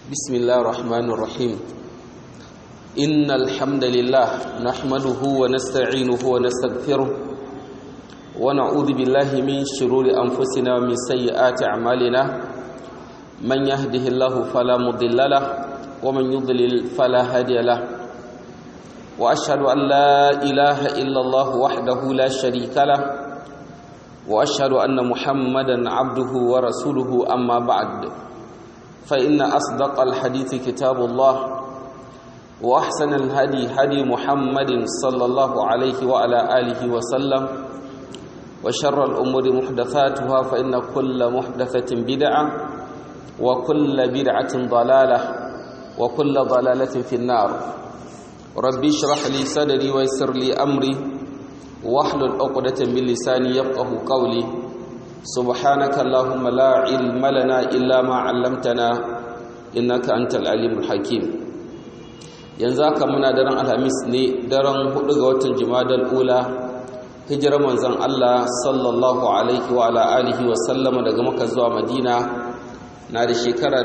بسم الله الرحمن الرحيم إن الحمد لله نحمده ونستعينه ونستغفره ونعوذ بالله من شرور أنفسنا ومن سيئات أعمالنا من يهده الله فلا مضل له ومن يضلل فلا هادي له وأشهد أن لا إله إلا الله وحده لا شريك له وأشهد أن محمدا عبده ورسوله أما بعد فإن أصدق الحديث كتاب الله وأحسن الهدي هدي محمد صلى الله عليه وعلى آله وسلم وشر الأمور محدثاتها فإن كل محدثة بدعة وكل بدعة ضلالة وكل ضلالة في النار ربي اشرح لي صدري ويسر لي أمري واحلل عقدة من لساني يفقهوا قولي سبحانك اللهم لا علم لنا إلا ما علمتنا إنك أنت العليم الحكيم yanzu haka muna daren alhamis ne daren 4 ga watan jumadal ula hijirar manzon Allah sallallahu alaihi wa ala alihi wa sallama daga Makka zuwa Madina na da shekara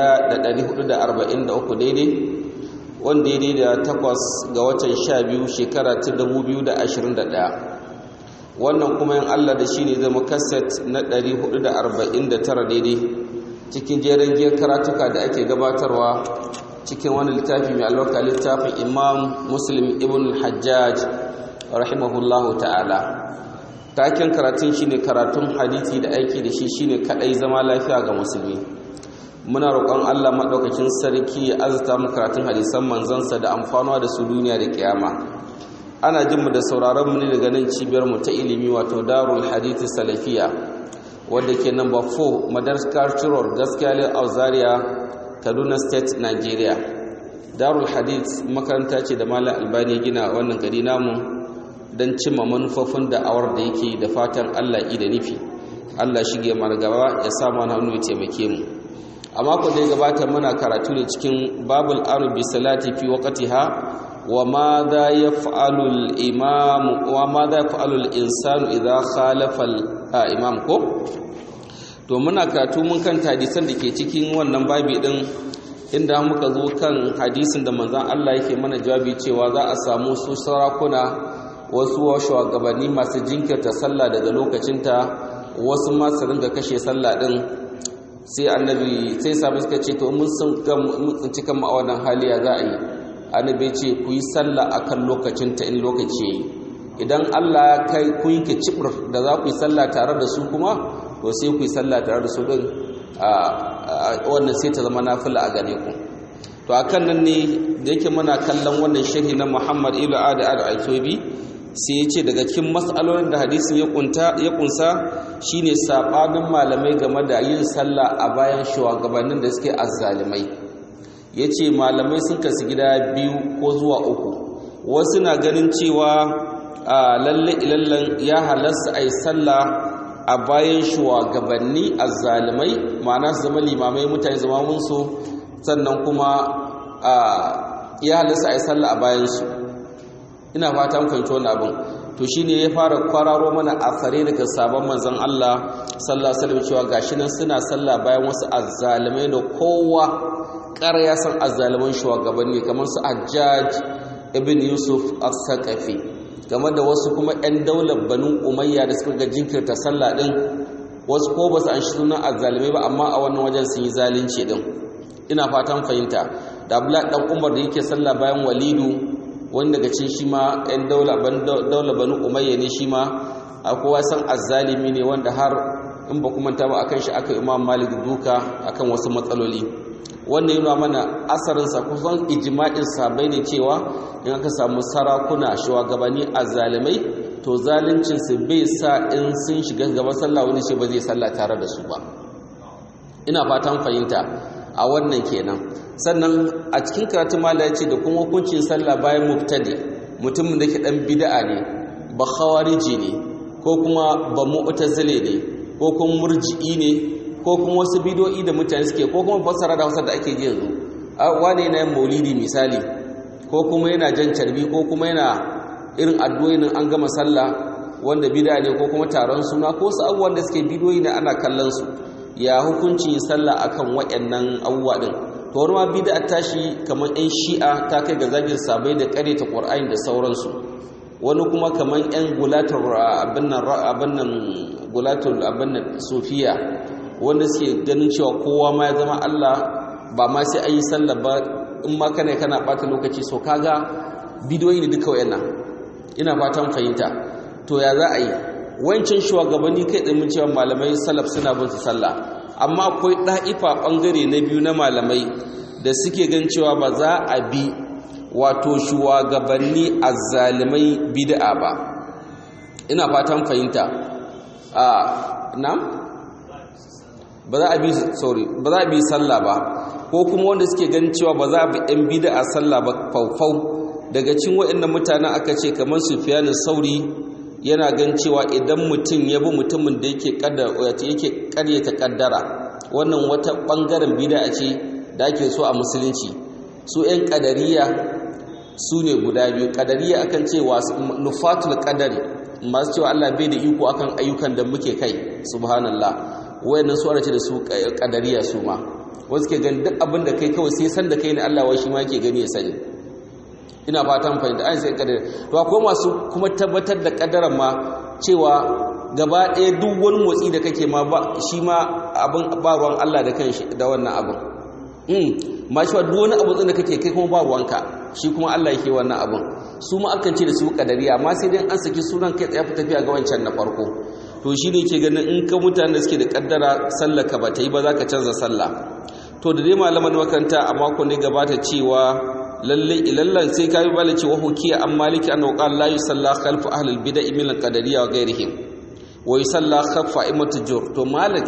1443 daidai wanda daidai da 8 ga watan 12 shekara ta 2021 wannan kuma yin Allah da shi ne zama kaset na 449 daidai cikin jerin giyar karatuka da ake gabatarwa cikin wani littafi mai albarka littafin Imam Muslim ibn al-Hajjaj rahimahullahu ta'ala taken karatun shine karatun hadisi da aiki da shi shine kadai zama lafiya ga musulmi muna roƙon Allah madaukakin sarki ya azurta mu karatun hadisan manzansa da amfanuwa da su duniya da kiyama ana jin mu da sauraron mu ne daga nan cibiyar mu ta ilimi wato Darul Hadith Salafiya wanda ke number 4 Madarscar Road Gaskiya Zaria Kaduna State Nigeria. Darul Hadith makaranta ce da Malam Albani gina wannan gari namu don cimma manufofin da'awar da yake da fatan Allah da nufi Allah shige mana gaba ya sa mana hannu ya taimake mu a mako da ya gabata muna karatu ne cikin babul amr bi salati fi waqtiha وماذا يفعل الإمام وماذا يفعل الإنسان إذا خالف الإمام ko to muna karatu mun kan hadisan da ke cikin wannan babi din inda muka zo kan hadisin da manzon Allah yake mana jawabi cewa za a samu su sarakuna wasu shugabanni masu jinkirta sallah daga lokacinta wasu ma su ringa kashe sallah din sai annabi sai sahabbai suka ce to mun tsinci kan a wannan hali ya za a yi annabi ce ku yi sallah akan lokacinta in lokaci yayi idan Allah ya kai ku yi kicibir da za ku yi sallah tare da su kuma to sai ku yi sallah tare da su din wannan sai ta zama nafila a gane ku to akan nan ne da yake muna kallon wannan sharhi na Muhammad ibn al-Aytubi sai ya ce daga cikin mas'alolin da hadisin ya kunsa shine sabanin malamai game da yin sallah a bayan shugabannin da suke azzalimai ya ce malamai sun kasu gida biyu ko zuwa uku wasu na ganin cewa lalle ilallan ya halasta a yi sallah a bayan shugabanni azzalimai ma'ana su zama limamai mutane zama munsu sannan kuma ya halasta a yi sallah a bayansu ina fata mun fahimci wannan abin to shine ya fara kwararo mana asare daga sabon manzon Allah sallallahu alaihi wasallam cewa gashi nan suna sallah bayan wasu azzalimai da kowa ƙara ya san azzaliman shugabanni kamar su Hajjaj ibn Yusuf as-Saqafi game da wasu kuma 'yan daular Banu Umayya da suka ga jinkirta sallah din wasu ko ba su an shi sunan azzalimai ba amma a wannan wajen sun yi zalunci din ina fatan fahimta da Abdullah dan Umar da yake sallah bayan Walidu wanda daga cikin shi ma 'yan daular Banu Umayya ne shi ma akwai san azzalimi ne wanda har in ba kuma ta ba akan shi aka Imam Malik duka akan wasu matsaloli wannan yana mana asarinsa kusan ijma'in sabai ne cewa in aka samu sarakuna shugabanni azzalimai to zaluncin su bai sa in sun shiga gaba sallah wani shi ba zai sallah tare da su ba ina fatan fahimta a wannan kenan sannan a cikin karatun mala ya ce da kuma hukuncin sallah bayan mubtadi mutumin da ke dan bid'a ne ba khawariji ne ko kuma ba mu'tazile ne ko kuma murji'i ne ko kuma wasu bidoyi da mutane suke ko kuma fassara da Hausa da ake ji yanzu wane yana yin maulidi misali ko kuma yana jan carbi ko kuma yana irin addu'o'in an gama sallah wanda bid'a ne ko kuma taron suna ko su abubuwan da suke bidoyi ne ana kallon su ya hukuncin sallah akan wayannan abubuwa din to wani ma bid'a tashi kamar ɗan shi'a ta kai ga zagin sabai da ƙareta Qur'ani da sauransu wani kuma kamar ɗan gulatul sufiya wanda suke ganin cewa kowa ma ya zama Allah ba ma sai ayi sallah ba in ma kana bata lokaci so kaga bidiyoyi ne duka wayannan ina fatan fahimta to ya za a yi wancan shugabanni kai da mun cewa malamai salaf suna bin su sallah amma akwai da'ifa bangare na biyu na malamai da suke gan cewa ba za a bi wato shugabanni azzalimai bid'a ba ina fatan fahimta na'am ba za a bi sallah ba ko kuma wanda suke ganin cewa ba za a bi ɗan bid'a sallah ba faufau daga cikin waɗannan mutanen aka ce kamar Sufyan Sauri yana gan cewa idan mutum ya bi mutumin da yake ƙaryata kaddara wannan wata bangaren bid'a ce da ake so a musulunci su ƴan qadariyya su ne guda biyu qadariyya akan ce nufatul qadari masu cewa Allah bai da iko akan ayyukan da muke kai subhanallah wayannan su ana ce da su qadariyya su ma wasu ke gani duk abin da kai kawai sai san da kai ne Allah wai shi ma yake gani ya sani ina fatan fahimta an sai kadari to akwai masu kuma tabbatar da kadaran ma cewa gaba ɗaya duk wani motsi da kake ma ba shi ma abin ba ruwan Allah da kanshi da wannan abin ma shi duk wani abu da kake kai kuma ba ruwanka shi kuma Allah yake wannan abin su ma akan ce da su kadariya amma sai dai an saki sunan kai tsaye tafiya ga wancan na farko to shi ne ke ganin in ka mutane da suke da kaddara sallar ka ba ta yi ba za ka canza sallah to da dai malaman makaranta a mako ne gabata cewa lalle ilallan sai kai bala cewa hukiya an maliki an qala la yusalla khalfu ahli albid'ah min alqadariyya wa ghayrihim wa yusalla khalfa imatu jur to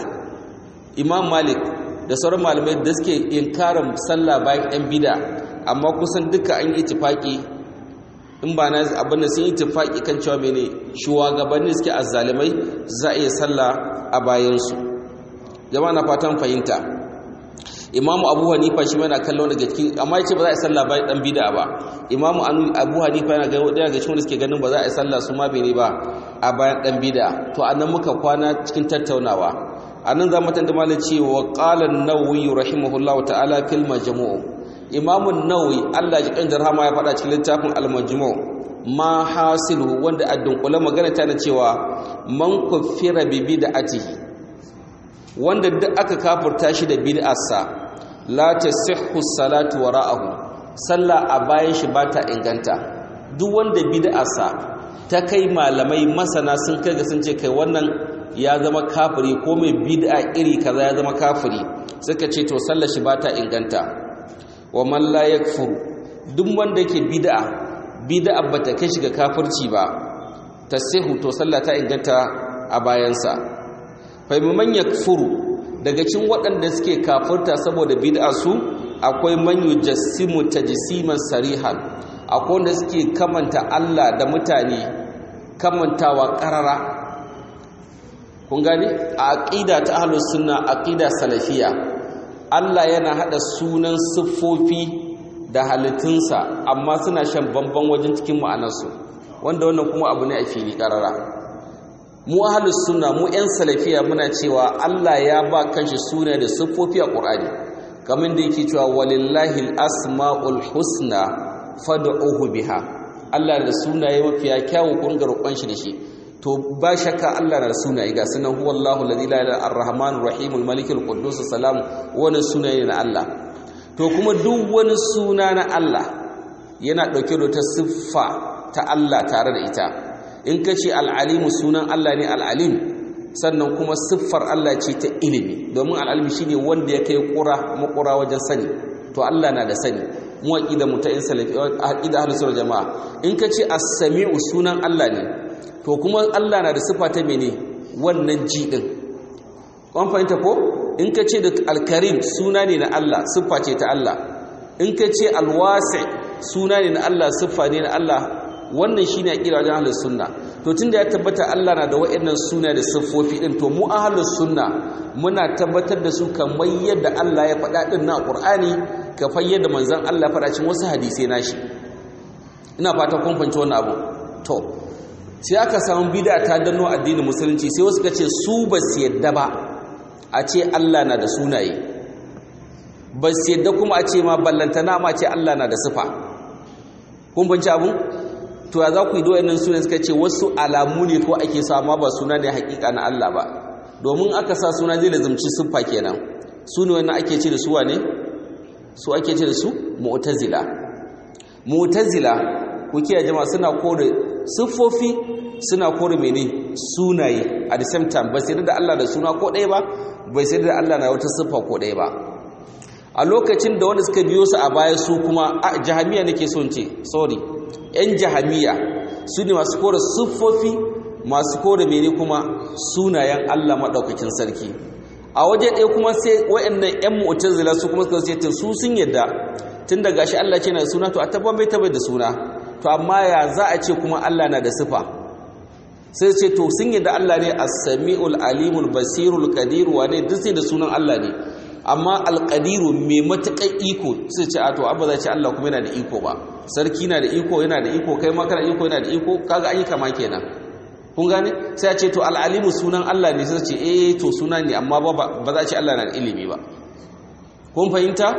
imam malik da sauran malamai da suke inkarin sallah bayan ɗan bid'a amma kusan duka an yi ittifaki in ba na abin da sun yi ittifaki kan cewa mene shugabanni suke azzalimai za a iya sallah a bayansu jama'a na fatan fahimta imamu abu hanifa shi yana kallon daga cikin amma yace ba za a yi sallah bayan dan bid'a ba imamu abu hanifa yana ganin daya daga cikin wanda suke ganin ba za a yi sallah su ma bene ba a bayan dan bid'a to anan muka kwana cikin tattaunawa anan za mu tanda malin cewa qala an-nawawi rahimahullahu ta'ala fil majmu' imamu an-nawawi Allah ya kanjar rahama ya faɗa cikin littafin al-majmu' ma hasilu wanda addun magana ta cewa man kuffira bi bid'atihi wanda duk aka kafurta shi da bid'arsa la tasihhu salatu wara'ahu sallah a bayan shi ba ta inganta duk wanda bid'arsa ta kai malamai masana sun kai ga sun ce kai wannan ya zama kafiri ko mai bid'a iri kaza ya zama kafiri suka ce to sallar shi ba ta inganta wa man la yakfuru duk wanda yake bid'a bata kai shi ga kafirci ba tasihhu to sallah ta inganta a bayansa faimaman ya furu daga cin waɗanda suke kafurta saboda bid'a su akwai man yujassimu tajsiman sarihan akwai wanda suke kamanta Allah da mutane kamantawa qarara kun gane a aqida ta ahlus sunna aqida salafiya Allah yana hada sunan siffofi da halittunsa amma suna shan bamban wajen cikin ma'anarsu wanda wannan kuma abu ne a fili qarara mu ahlus sunna mu ƴan salafiya muna cewa Allah ya ba kanshi suna da siffofi a Qur'ani kamar da yake cewa walillahi al-asmaul husna fad'uhu biha Allah da sunaye mafiya kyawu kun ga roƙon shi da shi to ba shakka Allah na da sunaye ga sunan huwallahu alladhi la ilaha ar-rahmanur rahimul malikul quddus salam wannan sunaye na Allah to kuma duk wani suna na Allah yana dauke da ta siffa ta Allah tare da ita in ka ce al'alimu sunan Allah ne al'alim sannan kuma siffar Allah ce ta ilimi domin al'alimi shi ne wanda ya kai makura wajen sani to Allah na da sani mu aƙida mu ta in salafi aƙida ahlus sunna jama'a in ka ce as-sami'u sunan Allah ne to kuma Allah na da siffa ta mene wannan ji din kun fahimta ko in ka ce da al-karim suna ne na Allah siffa ce ta Allah in ka ce al-wasi' suna ne na Allah siffa ne na Allah wannan shine aqida wajen ahlus sunna to tunda ya tabbata Allah na da wayannan suna da siffofi din to mu ahlus sunna muna tabbatar da su kamar yadda Allah ya faɗa din na Qur'ani ka fayyada manzon Allah faɗa cikin wasu hadisi nashi ina fata kun fahimci wannan abu to sai aka samu bid'a ta danno addinin musulunci sai wasu kace su ba su yadda ba a ce Allah na da sunaye ba su yadda kuma a ce ma ballantana ma ce Allah na da sifa kun banci abun to ya za ku yi da wayannan sunan suka ce wasu alamu ne ko ake sa ma ba suna ne hakika na Allah ba domin aka sa suna zai lazumci siffa kenan su ne wannan ake ce da su wane su ake ce da su mu'tazila ku kiyaye jama'a suna kore siffofi suna kore mene sunaye at the same time ba sai da Allah da suna ko ɗaya ba bai sai da Allah na wata siffa ko ɗaya ba a lokacin da wanda suka biyo su a baya su kuma a jahamiya nake son ce sorry yan jahamiya su ne masu kore siffofi masu kore mene kuma sunayen Allah madaukakin sarki a waje ɗaya kuma sai wayannan yan mu'tazila su kuma suka ce su sun yadda tun da gashi Allah ce na da suna to a tabbar bai tabbai da suna to amma ya za a ce kuma Allah na da sifa sai ce to sun yadda Allah ne as-sami'ul alimul basirul qadir wa ne duk sai da sunan Allah ne amma al-qadiru mai matakan iko sai ce a to abba za ce Allah kuma yana da iko ba sarki na da iko yana da iko kai ma kana iko yana da iko kaga an yi kama kenan kun gane sai a ce to al-alimu sunan Allah ne sai ce to suna ne amma ba za a ce Allah na da ilimi ba kun fahimta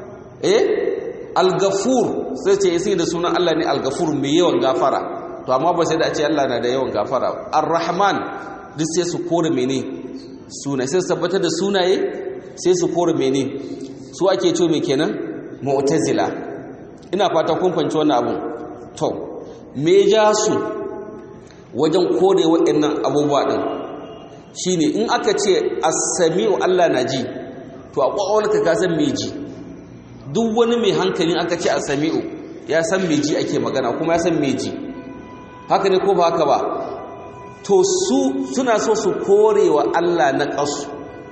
al-ghafur sai ce sai da sunan Allah ne al-ghafur mai yawan gafara to amma ba sai da a ce Allah na da yawan gafara ar-rahman duk sai su kore mene suna sai su tabbatar da sunaye sai su kore mene su ake ce me kenan mu'tazila ina fata kun fahimci wannan abun to me ja su wajen kore waɗannan abubuwa din shine in aka ce as-sami'u Allah na ji to a kwakwalwarka ka san me ji duk wani mai hankalin aka ce as-sami'u ya san me ji ake magana kuma ya san me ji haka ne ko ba haka ba to su suna so su kore wa Allah na ƙasu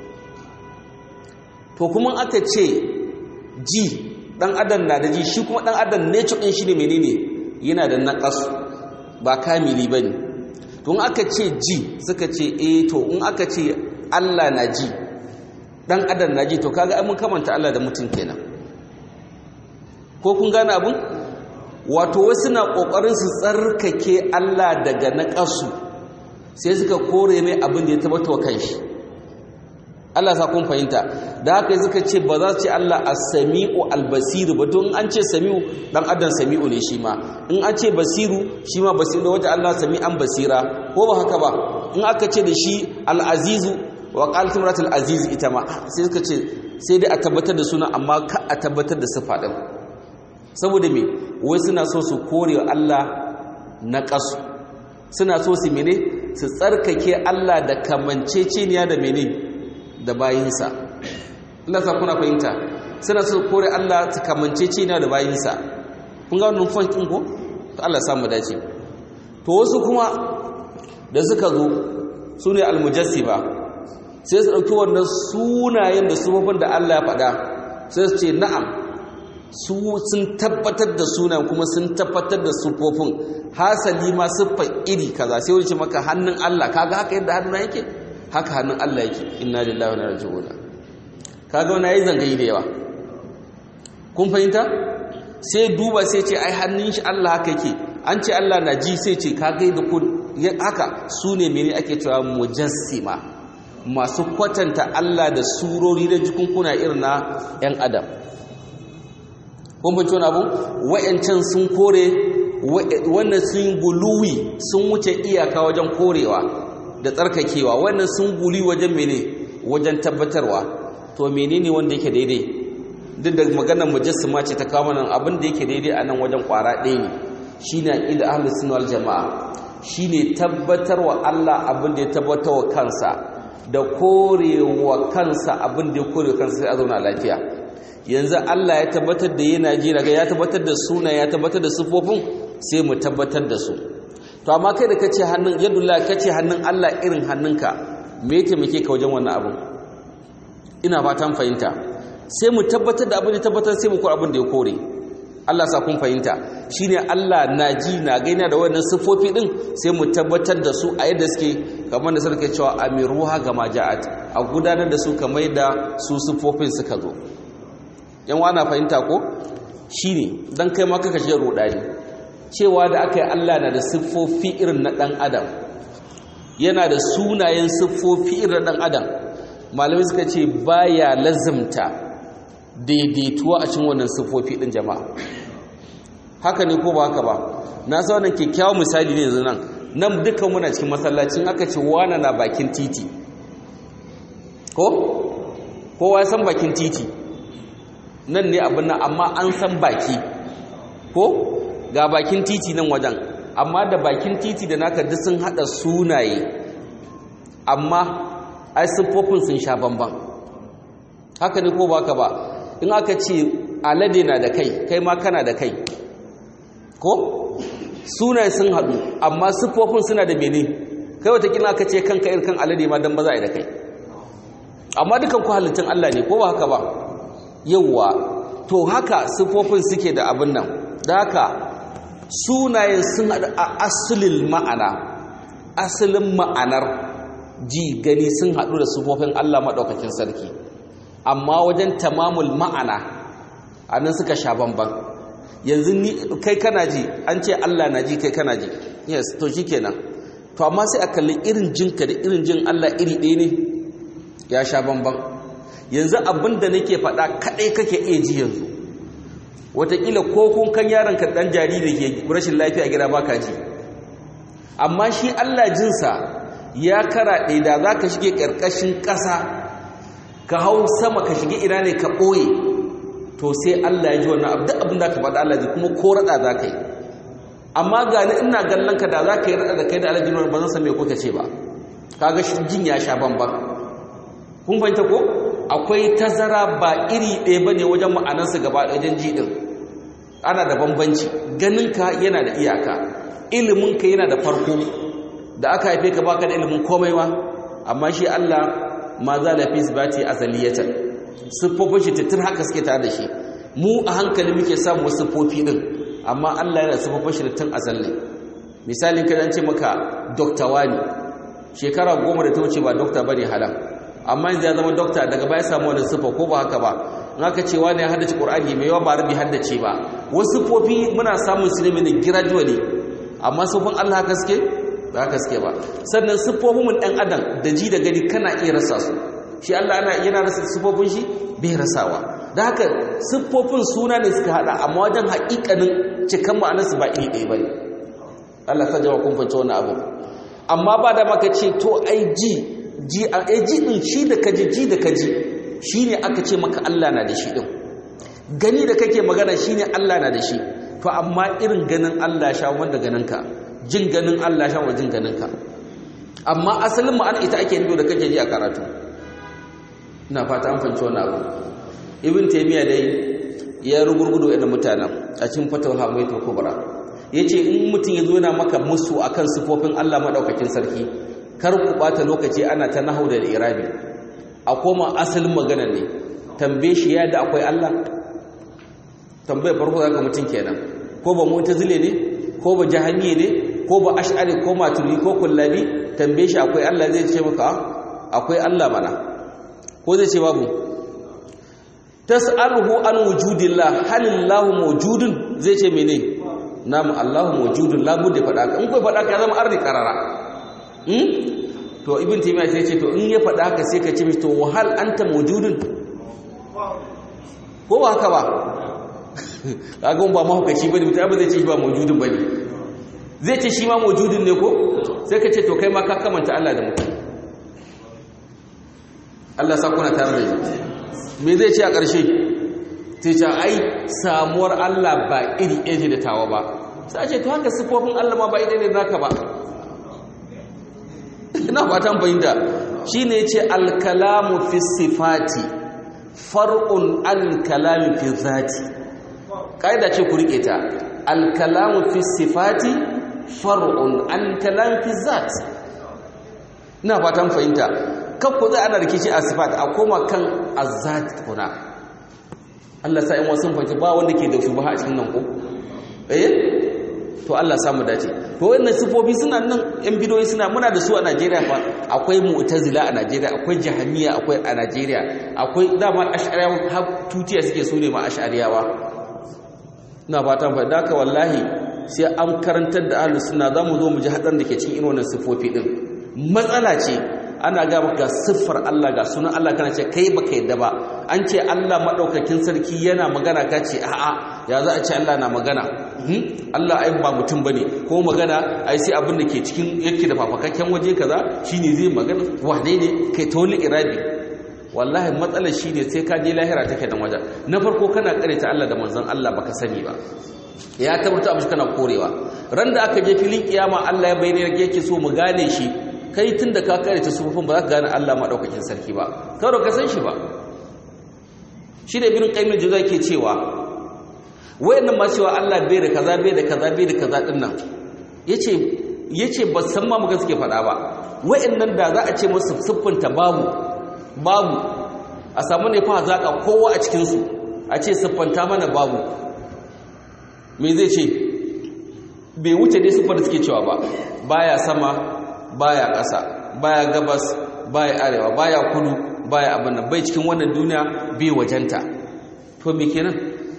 to kuma aka ce ji dan adam na da ji shi kuma dan adam ne cikin shi ne menene yana da naqas ba kamili bane to in aka ce ji suka ce to in aka ce Allah na ji dan adam na ji to kaga ai mun kamanta Allah da mutum kenan ko kun gane abun wato wasu na kokarin su tsarkake Allah daga naqasu sai suka kore mai abin da ya tabbata wa kanshi Allah sa kun fahimta da haka suka ce ba za su ce Allah as-sami'u al-basiru ba don an ce sami'u dan adam sami'u ne shi ma in an ce basiru shi ma basiru da wajen Allah sami'an basira ko ba haka ba in aka ce da shi al-azizu wa qalat imratul aziz ita ma sai suka ce sai dai a tabbatar da suna amma ka a tabbatar da sifa din saboda me wai suna so su kore wa Allah naqasu suna so su mene su tsarkake Allah da kamanceceniya da mene da bayinsa Allah sa kuna fahimta suna so kore Allah ta kamanceceniya da bayinsa kun ga wannan fankin ko to Allah samu dace to wasu kuma da suka zo sune almujassiba sai su dauki wannan sunayen da sufofin da Allah ya faɗa sai su ce na'am su sun tabbatar da sunan kuma sun tabbatar da sufofin hasali ma siffa iri kaza sai wuce maka hannun Allah kaga haka yadda hannun yake haka hannun Allah yake inna lillahi wa inna ilaihi raji'un kaga wannan yayi zangayi da yawa kun fahimta sai duba sai ce ai hannun shi Allah haka yake an ce Allah na ji sai ce kaga da kun haka sune mene ake cewa mujassima masu kwatanta Allah da surori da jikunkuna irin na yan adam kun fahimci wannan abu wayancan sun kore wannan sun guluwi sun wuce iyaka wajen korewa da tsarkakewa wannan sun guli wajen mene wajen tabbatarwa to menene wanda yake daidai duk da maganar mujassima ce ta kawo nan abin da yake daidai a nan wajen kwara ɗaya ne shine aqida ahlus sunna wal jamaa shine tabbatarwa Allah abin da ya tabbatarwa kansa da korewa kansa abin da ya korewa kansa sai a zauna lafiya yanzu Allah ya tabbatar da yana ji daga ya tabbatar da suna ya tabbatar da sifofin sai mu tabbatar da su to amma kai da kace hannun yadullah kace hannun Allah irin hannunka me yake muke ka wajen wannan abu ina fatan fahimta sai mu tabbatar da abin da tabbatar sai mu kore abin da ya kore Allah sa kun fahimta shine Allah na ji na gaina da wannan sifofi din sai mu tabbatar da su a yadda suke kamar da suke cewa amiruha gama ja'at a gudanar da su kamar da su sifofin suka zo yan wana fahimta ko shine dan kai ma kaka shi rudani cewa da aka yi Allah na da siffofi irin na ɗan adam yana da sunayen siffofi irin na ɗan adam malamai suka ce baya lazimta daidaituwa a cikin wannan sifofi din jama'a haka ne ko ba haka ba na sa wannan kyakkyawan misali ne yanzu nan dukkan muna cikin masallacin aka ce wana na bakin titi ko kowa ya san bakin titi nan ne abin nan amma an san baki ko ga bakin titi nan wajen amma da bakin titi da naka duk sun hada sunaye amma ai siffofin sun sha bamban haka ne ko ba haka ba in aka ce alade na da kai ma kana da kai ko sunaye sun haɗu amma siffofin suna da mene kai watakila aka ce kanka irin kan alade ma don ba za a yi da kai amma dukan ku halittun Allah ne ko ba haka ba yawwa to haka siffofin suke da abin nan da haka sunayen sun haɗu a asalin ma'anar ji gani sun haɗu da siffofin Allah maɗaukakin sarki amma wajen tamamul ma'ana a nan suka sha bamban yanzu ni kai kana ji an ce Allah na ji kai kana ji yes to shikenan to amma sai a kalli irin jinka da irin jin Allah iri ɗaya ne ya sha bamban yanzu abinda nake faɗa kaɗai kake iya ji yanzu wataƙila ko kun kan yaron ka ɗan jariri ke rashin lafiya a gida baka ji amma shi Allah jinsa ya karaɗe da za ka shige ƙarƙashin ƙasa ka hau sama ka shige ina ne ka ɓoye to sai Allah ya ji wannan abu duk abin da ka faɗa Allah ji kuma ko raɗa za ka yi amma ga ni ina gallon ka da za ka yi raɗa da kai da Allah ji ba zan san me kuka ce ba kaga shi jin ya sha bamban kun fahimta ko akwai tazara ba iri ɗaya bane wajen ma'anarsa gaba wajen ji din ana da bambanci ganinka yana da iyaka iliminka yana da farko da aka haife ka baka da ilimin komai ma amma shi Allah ma za la fi sibati azaliyatan siffofin shi tun haka suke tare da shi mu a hankali muke samu wasu siffofi din amma Allah yana siffofin shi tun azalli misalin kada an ce maka dokta wani shekara 10 da ta wuce ba dokta bane halal amma yanzu ya zama dokta daga baya samu wani siffa ko ba haka ba in aka ce wani ya haddace Qur'ani mai yawa ba rabi haddace ba wasu siffofi muna samun su ne gradually amma siffofin Allah haka suke ba haka suke ba sannan siffofin mun dan adam da ji da gani kana iya rasa su shi Allah yana rasa siffofin shi bai rasawa da haka siffofin suna ne suka hada amma wajen haƙiƙanin cikan ma'anarsu ba iri ɗaya bane Allah ta jawa kun fahimci wannan abu amma ba da maka ce to ai ji din shi da kaji ji da kaji shine aka ce maka Allah na da shi din gani da kake magana shine Allah na da shi to amma irin ganin Allah sha wanda ganinka jin ganin Allah sha wanda jin ganinka amma asalin ma'ana ita ake nufi da kake ji a karatu ina fata an fahimci wannan abu ibn taymiya dai ya rugurgudo irin mutanen a cikin fatawul hamaitul kubra yace in mutum yazo yana maka musu akan sifofin Allah madaukakin sarki kar ku bata lokaci ana ta nahau da irabi a koma asalin magana ne tambaye shi ya da akwai Allah tambaye farko zaka mutun kenan ko ba mu'tazile ne ko ba jahmiye ne ko ba ash'ari ko maturidi ko kullabi tambaye shi akwai Allah zai ce maka akwai Allah mana ko zai ce babu tas'aluhu an wujudillah halillahu mawjudun zai ce mene namu Allahu mawjudun la budda fada in kai fada ka zama arni karara to ibn taymiya sai ce to in ya fada haka sai ka ce to hal anta mawjudun ko ba haka ba kaga ba mahaukaci bane mutum ba zai ce shi ba mawjudun bane zai ce shi ma mawjudun ne ko sai ka ce to kai ma ka kamanta Allah da mutum Allah sa kuna tare da shi me zai ce a ƙarshe sai ce ai samuwar Allah ba iri ɗaya da tawa ba sai ce to haka sifofin Allah ma ba iri ɗaya da naka ba ina fatan bayyana shine yace al-kalamu fi sifati far'un al-kalami fi zati kaida ce ku rike ta al-kalamu fi sifati far'un al-kalami fi zati ina fatan fahimta kakku zai ana rikici a sifat a koma kan azzat kuna Allah sa in wasu fahimci ba wanda ke da shubha a cikin nan ko to Allah samu dace to wannan sifofi suna nan yan bidoyi suna muna da su a Najeriya fa akwai mu'tazila a Najeriya akwai jahmiya akwai a Najeriya akwai dama ash'ariyawa har tutiya suke su ne ma ash'ariyawa ina fatan fa daka wallahi sai an karantar da ahlus sunna zamu zo mu ji hadan da ke cikin irin wannan sifofi din matsala ce ana ga maka siffar Allah ga sunan Allah kana ce kai baka yadda ba an ce Allah madaukakin sarki yana magana ka ce a'a ya za a ce Allah na magana Allah ai ba mutum bane ko magana ai sai abin da ke cikin yake da fafakakken waje kaza shine zai magana wane ne kai ta wani irabi wallahi matsalar shine sai ka je lahira take dan wajen na farko kana karanta Allah da manzon Allah baka sani ba ya tabbata abu kana korewa ran da aka je filin kiyama Allah ya bayyana yake so mu gane shi kai tunda ka karanta sufufin ba za ka gane Allah madaukakin sarki ba karo ka san shi ba shi da ibn qayyim al-jawziyya ke cewa wayannan ma cewa Allah bai da kaza bai da kaza bai da kaza din nan yace ba san ma muga suke faɗa ba wayannan da za a ce musu siffinta babu a samu ne fa zaka kowa a cikin su a ce siffanta mana babu me zai ce bai wuce dai siffar da suke cewa ba baya sama baya ƙasa baya gabas baya arewa baya kudu baya abin nan bai cikin wannan duniya bai wajenta to me kenan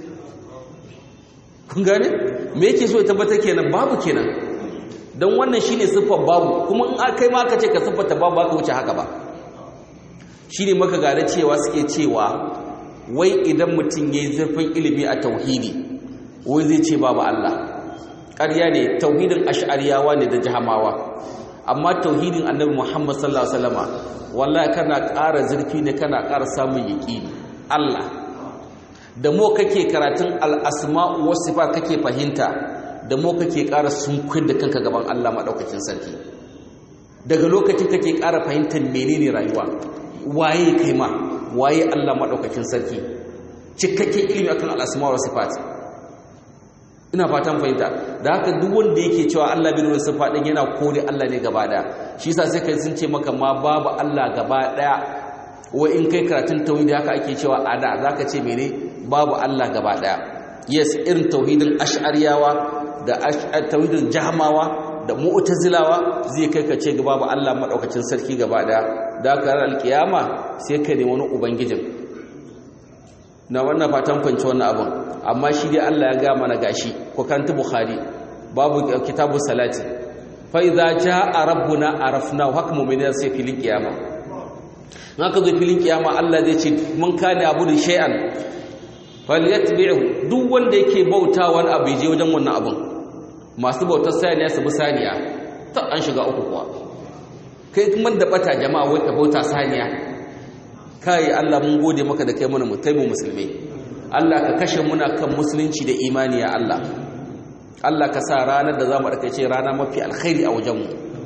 kun gane me yake so ya tabbatar kenan babu kenan dan wannan shine siffar babu kuma in kai ma aka ce ka siffata babu ba ka wuce haka ba shine maka gane cewa suke cewa wai idan mutum yayi zurfin ilimi a tauhidi wai zai ce babu Allah ƙarya ne tauhidin ash'ariyawa ne da jahamawa amma tauhidin annabi Muhammad sallallahu alaihi wasallama wallahi kana ƙara zurfi ne kana ƙara samun yaqini Allah da mo kake karatun al-asma' was sifat kake fahimta da mo kake ƙara sunkun da kanka gaban Allah madaukakin sarki daga lokacin kake ƙara fahimtar menene rayuwa waye kai ma waye Allah madaukakin sarki cikakken ilimi akan al-asma' was sifat ina fatan fahimta da haka duk wanda yake cewa Allah bin sifa din yana kore Allah ne gaba daya shi yasa sai kai sun ce maka ma babu Allah gaba daya wai in kai karatun tauhidi haka ake cewa ada zaka ce mene babu Allah gaba daya yes irin tauhidin ash'ariyawa da tauhidin jahmawa da mu'tazilawa zai kai ka ce babu Allah madaukakin sarki gaba daya da haka ran alkiyama sai ka ne wani ubangijin na wannan fatan kwanci wannan abun amma shi dai Allah ya ga mana gashi ko kanta bukhari babu kitabu salati fa idza jaa rabbuna arafna hukmu min sai filin kiyama naka zo filin kiyama Allah zai ce mun kane abu da shay'an falyatbi'u duk wanda yake bauta wani abu je wajen wannan abun masu bautar saniya su bi saniya ta an shiga uku kuwa kai kuma da bata jama'a wai ka bauta saniya kai Allah mun gode maka da kai mana mutaimu musulmi Allah ka kashe muna kan musulunci da imani ya Allah Allah ka sa ranar da zamu dake ce rana mafi alkhairi a wajenmu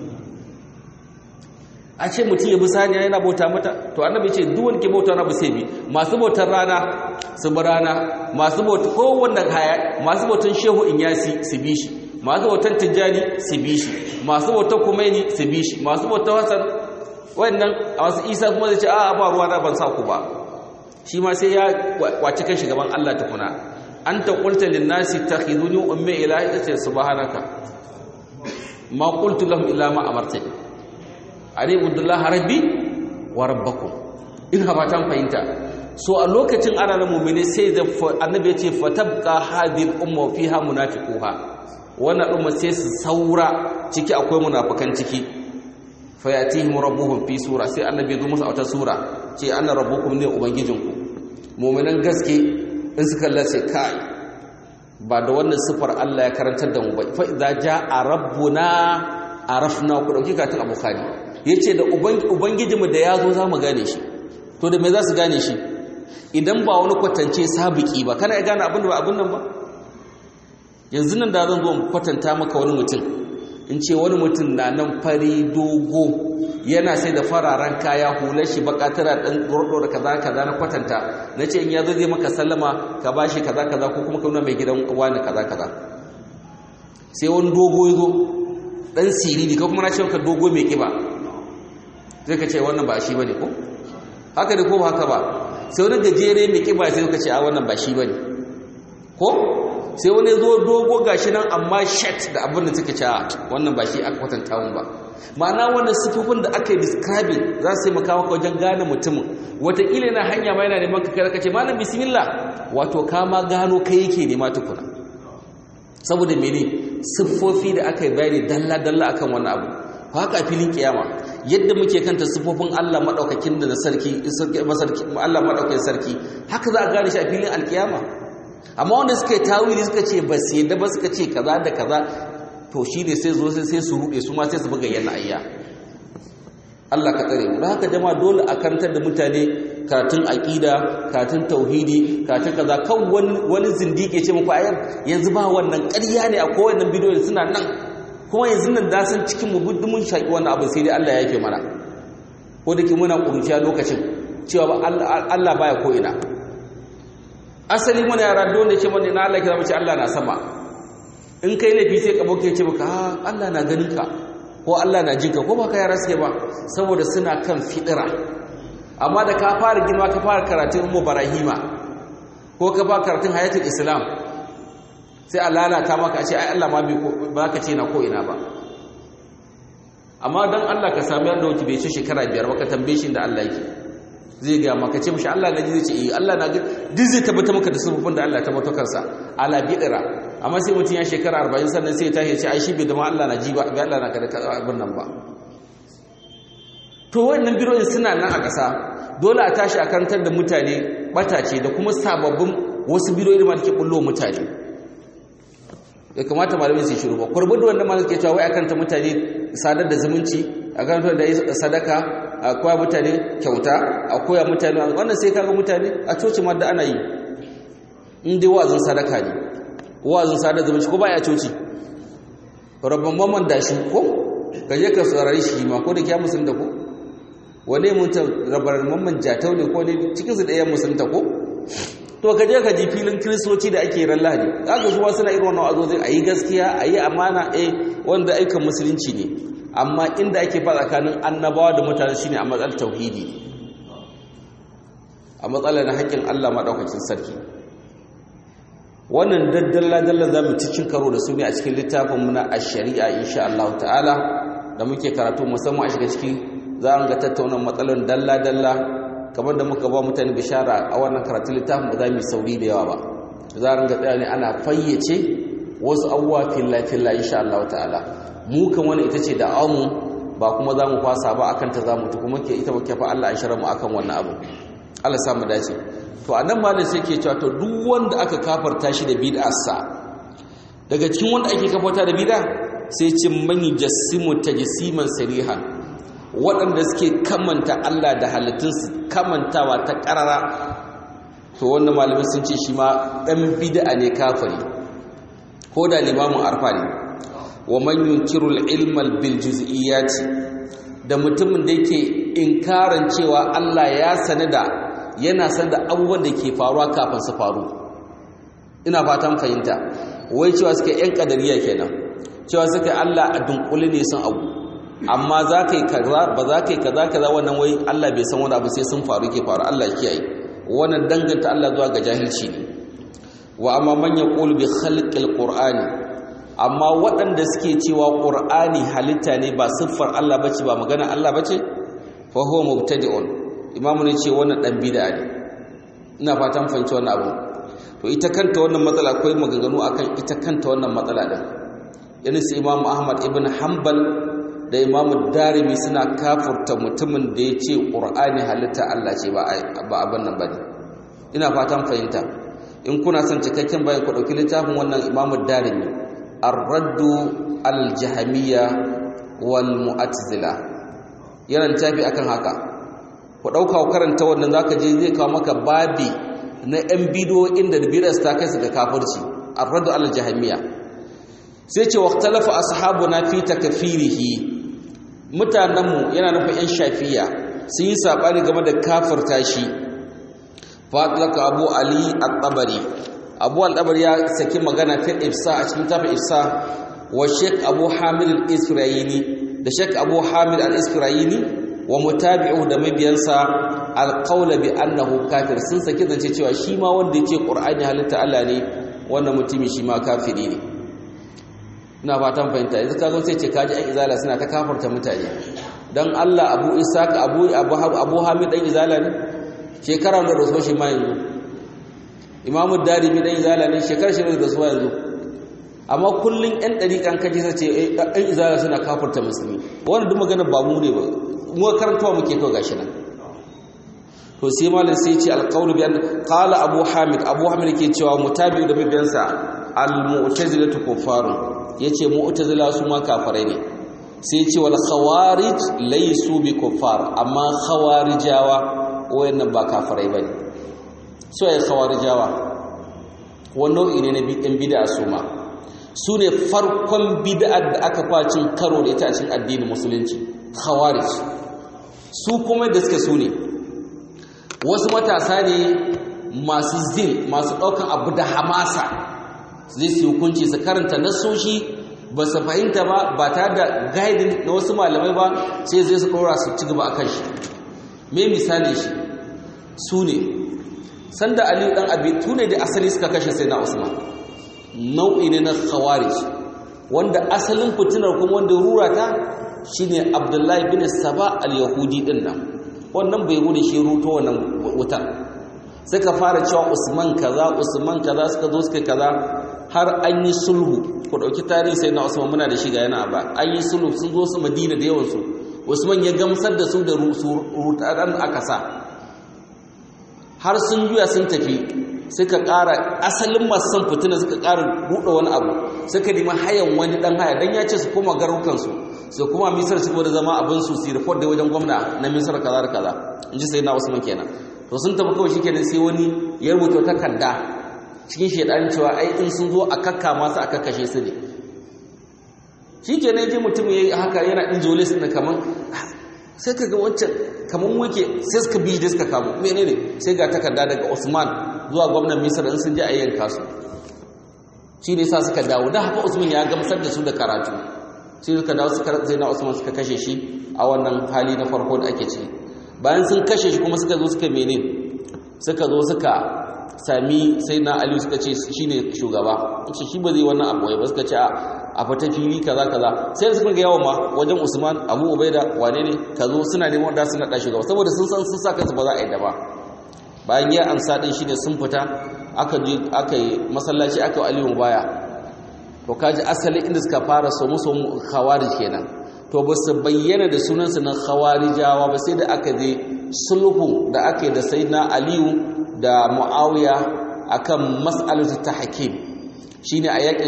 a ce mutum ya bi saniya yana bauta mata to annabi ce duk wanda ke bauta na bi sai bi masu bautar rana su bi rana masu bautar kowanne haya masu bautar shehu inyasi su bi shi masu bautar tijjani su bi shi masu bautar kumaini su bi shi masu bautar hasan wannan a wasu isa kuma zai ce a ba ruwa na ban sa ku ba shi ma sai ya kwaci kan gaban Allah tukuna anta qulta lin nasi takhiduni ummi ilahi tace subhanaka ma qultu lahum illa ma amartani ali abdullah rabbi wa rabbakum in habatan fahimta so a lokacin ana na mu'mini sai da annabi ya ce fatabqa hadhihi umma fiha munafiquha wannan umma sai su saura ciki akwai munafikan ciki fayatihim rabbuhum fi sura sai annabi ya zo musu a wata sura ce anna rabbukum ne ubangijinku mu'minan gaske in suka lace kai ba da wannan sifar Allah ya karantar da mu ba fa idza jaa rabbuna arafna ku dauki katin abukhari yace da ubangijinmu da yazo zamu gane shi to da me za su gane shi idan ba wani kwatance sabiki ba kana gane abin da ba abin nan ba yanzu nan da zan zo kwatanta maka wani mutum in ce wani mutum na nan fari dogo yana sai da fararen kaya hular shi bakatara ɗan gurdo da kaza kaza na kwatanta na ce in ya zo zai maka sallama ka ba shi kaza kaza ko kuma ka nuna mai gidan wani kaza kaza sai wani dogo ya zo ɗan siriri ko kuma na ce maka dogo mai ƙiba zai ka ce wannan ba shi ba ne ko haka ne ko ba haka ba sai wani gajere mai ƙiba sai ka ce a wannan ba shi ba ne ko sai wani zo dogo gashi nan amma shat da abin da suka ce wannan ba shi aka kwatanta mun ba ma'ana wannan sifofin da aka yi describing za su yi maka wajen gane mutumin wataƙila yana hanya ma yana neman ka ce malam bismillah wato ka ma gano kai yake nema tukuna saboda mene siffofi da aka yi bayani dalla dalla akan wannan abu haka a filin kiyama yadda muke kanta sifofin Allah madaukakin da sarki Allah madaukakin sarki haka za a gane shi a filin alkiyama. Amma wanda suka yi tawili suka ce ba su yadda ba suka ce kaza da kaza to shi ne sai zo sai su rude su ma sai su buga yana ayya. Allah ka tsare mu. Haka jama'a dole a kantar da mutane karatun aqida, karatun tauhidi, karatun kaza kan wani zindike ce muku ayar yanzu ba wannan ƙarya ne a kowannan bidiyoyin suna nan kuma yanzu nan da san cikin mu mun shaki wannan abu sai dai Allah ya yafe mana. Ko da ke muna kuruciya lokacin cewa ba Allah baya ko ina. Asali muna yara dole ce mana ina Allah kira mu ce Allah na sama. In kai laifi sai ka boke ce maka Allah na ganin ka ko Allah na jinka ko ba ka yara suke ba saboda suna kan fidira. Amma da ka fara girma ka fara karatun Ummu Barahima ko ka fara karatun Hayatul Islam sai a lalata maka a ce ai Allah ma ba ka ce na ko ina ba. Amma dan Allah ka sami yadda wuce bai ce shekara 5 ba ka tambaye shi da Allah yake zai ga maka ce mishi Allah na ji zai ce Allah na ga duk zai tabbata maka da sabobin da Allah ya tabbata kansa ala bidira. Amma sai mutum ya shekara 40 sannan sai ya tashi ya ce ai shi bai da ma Allah na ji ba bai Allah na kada abin nan ba. To wannan biroyin suna nan a ƙasa dole a tashi a karantar da mutane batace da kuma sababbin wasu biroyi da ke bullo mutane. Ya kamata malamai su shiru ba kurbudu wanda malamai ke cewa wai akan ta mutane sadar da zumunci a karantar da sadaka a koya mutane kyauta a koya mutane wannan sai kaga mutane a coci ma da ana yi in dai wa'azin sadaka ne wa'azin sadar zumunci ko ba ya coci rabban mamman dashi ko kaje ka saurari shi ma ko da kiya musulunta ko wane mutum rabar mamman jatau ne ko ne cikin su ɗaya musulunta ko to kaje ka ji filin kristoci da ake ran lahadi kaga su suna irin wannan wa'azozin ayi gaskiya ayi amana wanda aikan musulunci ne amma inda ake fa tsakanin annabawa da mutane shine a matsalar tauhidi a matsalar haƙƙin Allah madaukakin sarki. Wannan dalla za mu ci cin karo da su ne a cikin littafin mu na ash-shari'a insha Allah ta'ala da muke karatu musamman a shiga ciki za mu ga tattaunan matsalar dalla kamar da muka ba mutane bishara a wannan karatu littafin ba za mu sauri da yawa ba za mu ga tsaya ne ana fayyace wasu abubuwa filla insha Allah ta'ala. Mu kan wani ita ce da amu ba kuma za mu fasa ba akan ta za mu ta kuma ita ba fa Allah an shara mu akan wannan abu. Allah sa mu dace. To anan malam sai ke cewa to duk wanda aka kafarta shi da bid'arsa daga cikin wanda ake kafarta da bid'a sai ce man yujassimu tajsiman sarihan waɗanda suke kamanta Allah da halittunsu kamantawa ta ƙarara to wannan malamin sun ce shi ma ɗan bid'a ne kafiri ko da limamin arfa ne. Wa man yunkiru al-ilma bil juz'iyyati da mutumin da yake inkarin cewa Allah ya yana san da abubuwan da ke faruwa kafin su faru. Ina fatan fahimta wai cewa suke yan kadariya kenan cewa suke Allah a dunkule ne sun abu amma za ka yi kaza ba za ka yi kaza wannan wai Allah bai san wani abu sai sun faru ke faru Allah ya kiyaye wannan danganta Allah zuwa ga jahilci ne. Wa amma man yaqulu bi khalqil qur'ani amma waɗanda suke cewa qur'ani halitta ne ba siffar Allah bace ba magana Allah bace fa huwa mubtadi'un imamu ne ce wannan dan bid'a ne. Ina fatan fahimci wannan abu. To ita kanta wannan matsala akwai maganganu akan ita kanta wannan matsala din. Yana sai Imam Ahmad ibn Hanbal da Imam Darimi suna kafurta mutumin da ya ce Qur'ani halitta Allah ce ba abin nan bane. Ina fatan fahimta. In kuna son cikakken bayan ku dauki littafin wannan Imam Darimi Ar-Raddu al-Jahmiyya wal Mu'tazila. Yana tafi akan haka. Ku dauka ku karanta wannan zaka je zai kawo maka babi na yan bidiyo inda bid'as ta kai su ga kafirci ar-raddu al-jahmiyya sai ce waqtalafa ashabuna fi takfirihi mutananmu yana nufin yan shafiya sun yi sabani game da kafirta shi fatlaka abu ali at-tabari abu al-tabari ya saki magana fil ifsa a cikin tafsir ifsa wa sheikh abu hamid al-isra'ili da sheikh abu hamid al-isra'ili wa mutabi'u da mabiyansa alqawla bi annahu kafir sun saki zance cewa shi ma wanda yake qur'ani halitta Allah ne wannan mutumi shi ma kafiri ne. Ina fatan fahimta yanzu kaga sai ce kaji ai izala suna ta kafirta mutane dan Allah Abu Ishaq Abu Hamid dan izala ne shekara da rasuwa shi ma yanzu Imam Darimi dan izala ne shekara shi da rasuwa yanzu amma kullun ɗan dariƙan kaji sai ce ɗan izala suna kafirta musulmi wannan duk magana ba mu ne ba mu karantawa muke to gashi nan to sai malam sai ya ce alqawlu bi an qala abu hamid ke cewa mutabi'u da bibiyansa al-mu'tazilatu kuffarun yace mu'tazila su ma kafirai ne sai ya ce wal khawarij laysu bi kuffar amma khawarijawa wayannan ba kafirai bane so ai khawarijawa wannan nau'i ne na bid'a su ma su ne farkon bid'ar da aka kwacin karo da ita a cikin addinin musulunci khawarij su kuma da suke su ne wasu matasa ne masu zil masu ɗaukan abu da hamasa zai su hukunci su karanta nasoshi ba su fahimta ba tare da gaidin na wasu malamai ba sai zai su ɗora su ci gaba a kan shi me misali shi su ne sanda aliyu ɗan abi tune da asali suka kashe sai na usman nau'i ne na khawarij wanda asalin fitinar kuma wanda rura ta shine abdullahi bin saba al-yahudi din nan wannan bai gudu shi ruto wannan wutar suka fara cewa usman kaza suka zo suka kaza har an yi sulhu ku dauki tarihi sai na usman muna da shi ga yana ba an yi sulhu sun zo su madina da yawan su usman ya gamsar da su da rutaran aka sa har sun juya sun tafi suka ƙara asalin masu son fitina suka ƙara buɗe wani abu suka nemi hayan wani ɗan haya don ya ce su koma garukansu su kuma misar su da zama abin su report da wajen gwamna na misar kaza da kaza in ji sai na usman kenan to sun tafi kawai shi kenan sai wani ya rubuta takarda cikin shaidanin cewa ai in sun zo a kakka masu a kakkashe su ne shi kenan je mutum ya yi haka yana ɗin jolis na kaman sai ka ga wancan kaman wuke sai suka bi da suka kamo menene sai ga takarda daga usman zuwa gwamnan misar in sun je a yanka su shi ne sa suka dawo da haka usman ya gamsar da su da karatu sai suka dawo suka zai na usman suka kashe shi a wannan hali na farko da ake ciki bayan sun kashe shi kuma suka zo suka mene suka zo suka sami sai na aliyu suka ce shi ne shugaba shi ba zai wannan abu ba suka ce a fata fili kaza sai suka ga yawan ma wajen usman abu ubaida wane ne ka zo suna neman wanda su naɗa shugaba saboda sun san sun sa kansu ba za a yi da ba bayan ya amsa din shi ne sun fita aka yi masallaci aka yi aliyu baya to kaji asali inda suka fara somu khawarij kenan to ba su bayyana da sunansu na khawarijawa ba sai da aka je sulhu da aka yi da sayyidina aliyu da muawiya akan mas'alatu tahkim shine a yakin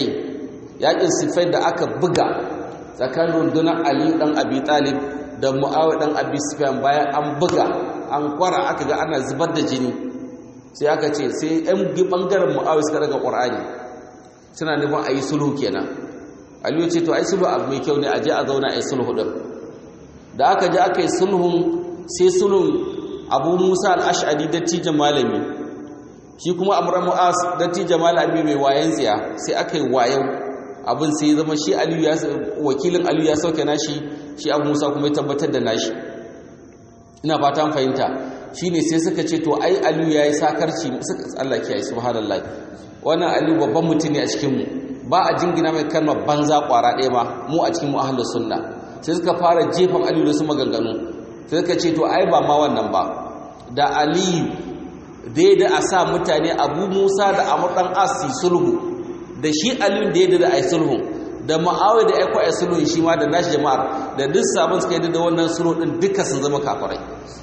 siffai da aka buga tsakanin rundunar aliyu dan abi talib da muawiya dan abi sufyan bayan an buga an kwara aka ga ana zubar da jini sai aka ce sai yan bangaren muawiya suka daga qur'ani suna nufin a yi sulhu kenan aliyu ce to ai sulhu abu mai kyau ne a je a zauna a yi sulhu din da aka je aka yi sulhun sai sulhun abu musa al-ash'ari dattijan malami shi kuma amr mu'as dattijan malami mai wayan tsiya sai aka yi wayo abin sai zama shi aliyu ya wakilin aliyu ya sauke nashi shi abu musa kuma ya tabbatar da nashi ina fatan fahimta shine sai suka ce to ai aliyu yayi sakarci Allah kiyaye subhanallahi wannan aliyu babban mutum ne a cikinmu ba a jingina mai kalmar banza kwara ɗaya ma mu a cikin mu ahlus sunna sai suka fara jefan aliyu da su maganganu sai suka ce to ai ba ma wannan ba da aliyu da a sa mutane abu musa da amur dan asi sulhu da shi aliyu da ai sulhu da muawiya da aiko ai sulhu shi ma da nashi jama'ar da duk sabon suka yi da wannan sulhu din duka sun zama kafirai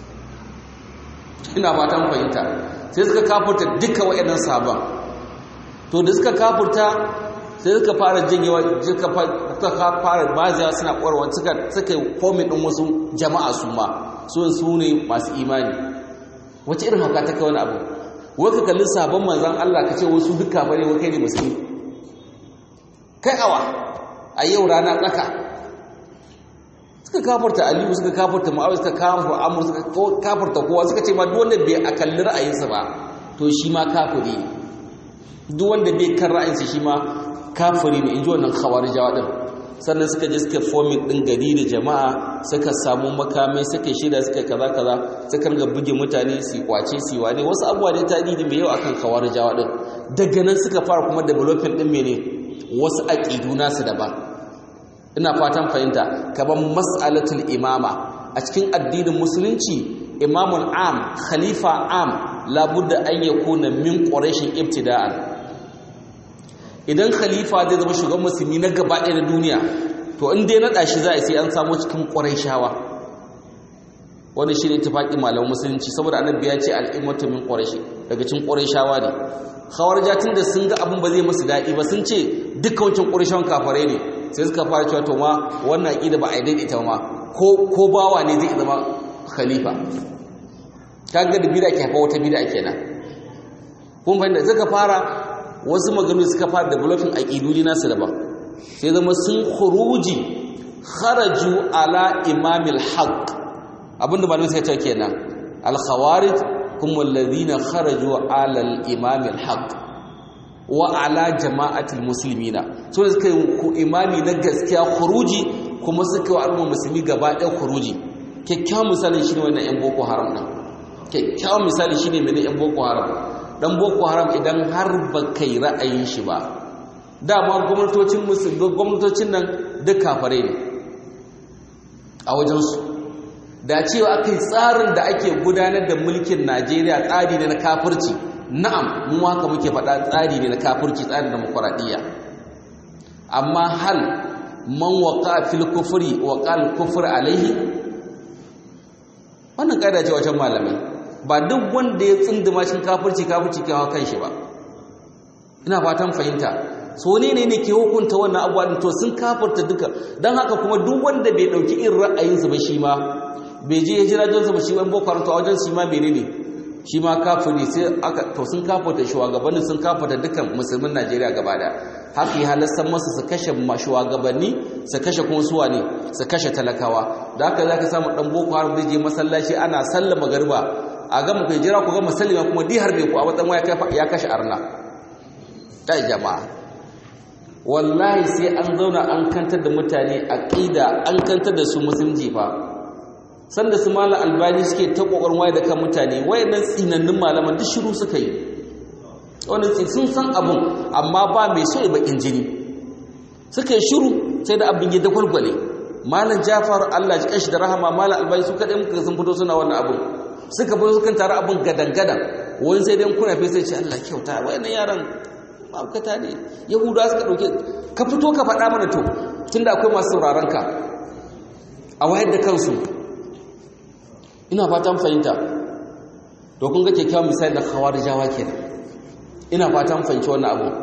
ina fatan fahimta sai suka kafirta duka waɗannan sabon to da suka kafurta sai suka fara janyewa suka fara baziya suna ƙwarwa suka yi fomin ɗin wasu jama'a su ma su ne masu imani wace irin hauka ta kai wani abu wai ka kalli sabon manzan Allah ka ce wasu duka bare wa kai ne musulmi kai awa a yau rana tsaka suka kafurta aliyu suka kafurta ma'awai suka kafurta amur suka kafurta kowa suka ce ma duk wanda bai a kalli ra'ayinsa ba to shi ma kafuri ne duk wanda bai kan ra'ayinsa shi ma kafiri ne in ji wannan khawarijawa din sannan suka je suka fomin din gari da jama'a suka samu makamai suka shida suka kaza suka ga buge mutane su kwace su wane wasu abubuwa da tarihi mai yau akan khawarijawa din daga nan suka fara kuma development din mene wasu aqidu nasu daban ina fatan fahimta kaman mas'alatul imama a cikin addinin musulunci imamul am khalifa am labudda an yakuna min quraish ibtida'an idan khalifa zai zama shugaban musulmi na gaba ɗaya na duniya to in dai naɗa shi za a sai an samu cikin quraishawa wani shi ne tafaqi malamin musulunci saboda annabi ya ce al-immatu min quraish daga cikin qurayshawa ne khawarija tun da sun ga abin ba zai musu dadi ba sun ce dukkan wancan qurayshawan kafare ne sai suka fara cewa to ma wannan aqida ba a daidaita ma ko bawa ne zai zama khalifa kaga da bid'a ke hafa wata bid'a kenan kun fahimta suka fara wasu maganganu suka fara developing aqidudi nasu daban sai zama sun kharaju ala imamil haqq abinda malamai suka ce kenan al khawarij hum alladhina kharaju ala al imamil haqq wa ala jama'atil muslimina so suka yi imami na gaskiya khuruji kuma suka yi al'umma musulmi gaba ɗaya khuruji kyakkyawan misali shine wannan yan boko haram din kyakkyawan misali shine mai yan boko haram dan boko haram idan har ba kai ra'ayin shi ba dama gwamnatocin nan duk kafare ne a wajensu da cewa akai tsarin da ake gudanar da mulkin Najeriya tsari ne na kafirci na'am mu haka muke faɗa tsari ne na kafirci tsarin demokradiyya amma hal man waqa fil kufri wa qal kufr alaihi wannan kaida ce wajen malamai ba duk wanda ya tsinduma cikin kafirci ke hawa kanshi ba ina fatan fahimta so ne ke hukunta wannan abubuwan to sun kafirta duka dan haka kuma duk wanda bai dauki irin ra'ayinsa ba shi ma bai je ya jira jonsa ba shi ban boko haram to wajen shi ma menene shi ma kafiri sai aka to sun kafirta shugabanni sun kafirta dukan musulmin Najeriya gaba da haka ya halassan masa su kashe shugabanni su kashe kuma suwa ne su kashe talakawa da haka zaka samu dan boko haram zai je masallaci ana sallama garba a ga mu kai jira ku ga musallima kuma di harbe ku a watan waya ya kashe arna ta jama'a wallahi sai an zauna an kantar da mutane aqida an kantar da su musulunci fa sanda su malam albani suke ta kokarin waye da kan mutane wayannan tsinannun malaman duk shiru suka yi wannan sun san abun amma ba mai so ya bakin jini suka yi shiru sai da abin ya dagwalgwale malam Jafar Allah ya kashi da rahama malam albani su kadai muka sun fito suna wannan abun suka fito sukan tare abun gadan-gadan wani sai dai kuna fi sai ce Allah kyauta wayannan yaran mabukata ne yahudawa suka dauke ka fito ka faɗa mana to tunda akwai masu sauraron ka a wayar da kansu ina fatan fahimta to kun ga kyakkyawan misali da khawarijawa kenan ina fatan fahimci wannan abu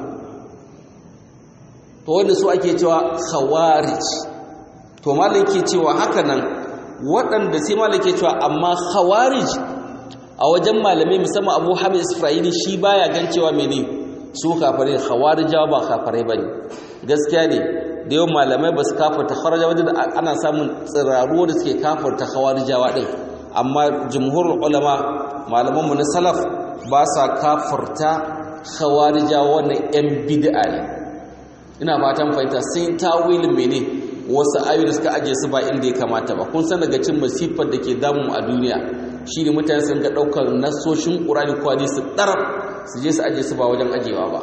to wanda su ake cewa khawarij to malai ke cewa haka nan waɗanda sai malai ke cewa amma khawarij a wajen malamai musamman Abu Hamid Isra'ili shi baya gan cewa mene su kafare khawarijawa ba kafare bane gaskiya ne da yawan malamai ba su kafarta khawarijawa da ana samun tsiraruwa da suke kafarta khawarijawa din amma jumhurul ulama malamanmu na salaf ba sa kafarta khawarijawa wannan yan bid'a ne ina fatan fahimta sai tawilin mene wasu ayoyi da suka aje su ba inda ya kamata ba kun san daga cin masifar da ke damu a duniya shine mutane sun ga daukar nasoshin Qur'ani ko hadisi darab su je su aje su ba wajen ajewa ba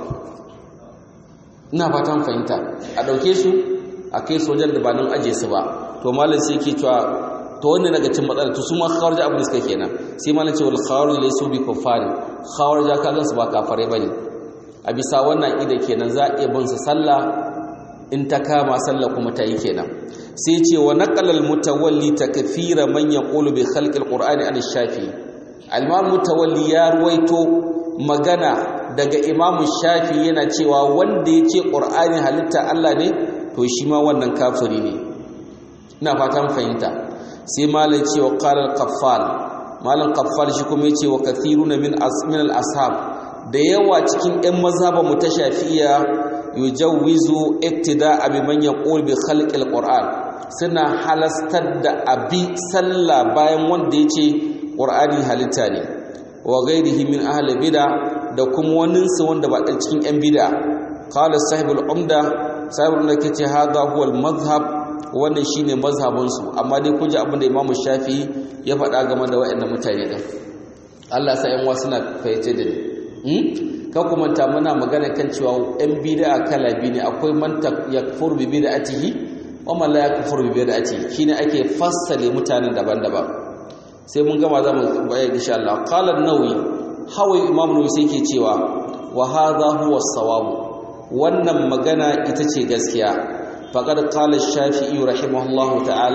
ina fatan fahimta a dauke su a kai su wajen da ba nan aje su ba to malam sai yake cewa to wannan daga cin matsala to su ma khawarij abu suka kenan sai malam ce wal khawarij laysu bi kuffari khawarij ka gansu ba kafare bane a bisa wannan ida kenan za a iya bin su sallah in ta kama sallah kuma ta yi kenan sai ce wa naqala al mutawalli takfira man yaqulu bi khalqi al qur'ani an shafi al mutawalli ya ruwaito magana daga imamu shafi yana cewa wanda yace qur'ani halitta Allah ne to shi ma wannan kafiri ne ina fatan fahimta sai malam ce wa qala al-qaffal malam qaffal shi kuma yace wa kathiruna min al-ashab da yawa cikin ɗan mazhaban mutashafiya yujawizu iktida'a bi man yaqul bi khalqi al-qur'an suna halastar da abi sallah bayan wanda yace qur'ani halitta ne wa ghairihi min ahli bid'a da kuma wannan su wanda ba dan cikin ɗan bid'a qala sahibul umda sahibul umda kace hada huwa al-madhhab wannan shine mazhabinsu amma dai kun ji abin da Imam Shafi'i ya faɗa game da waɗannan mutane din Allah sa ƴan wasu na fahimce da ni ka kuma ta muna magana kan cewa ɗan bid'a kala biyu ne akwai man yakfur bi bid'atihi wa man la yakfur bi bid'atihi shine ake fassale mutanen daban-daban sai mun gama za mu bayyana insha Allah qala an-nawawi hawa Imam Nawawi sai ke cewa wa hadha huwa as-sawab wannan magana ita ce gaskiya فقد قال الشافعي رحمه الله تعالى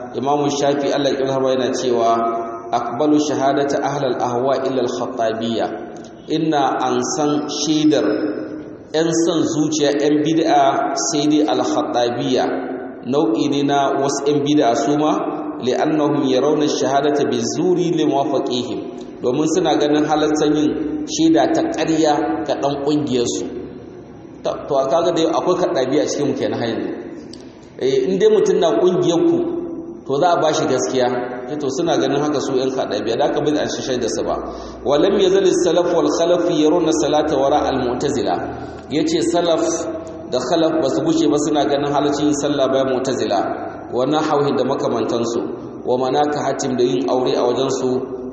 imamu shafi Allah ya rahama yana cewa aqbalu shahadati ahlal ahwa illa al-khattabiyya inna an san shaidar yan san zuciya yan bid'a sai dai al-khattabiyya nau'i ne na wasu yan bid'a suma li'annahum yarawna ash-shahadata bizuri limuwafaqihim domin suna ganin halaccin yin shaida ta ƙarya ga dan kungiyar su to kaga dai akwai khattabiyya cikin mu kenan hayin in dai mutun na kungiyar ku to za a bashi gaskiya to suna ganin haka su yan khattabiyya da aka bi an shi shaida su ba walam yazal as-salaf wal khalaf yarawna salata wara al-mu'tazila yace salaf da khalaf basu gushe ba suna ganin halaccin sallah bayan mu'tazila wa nahawhi da makamantansu wa manaka hatim da yin aure a wajen su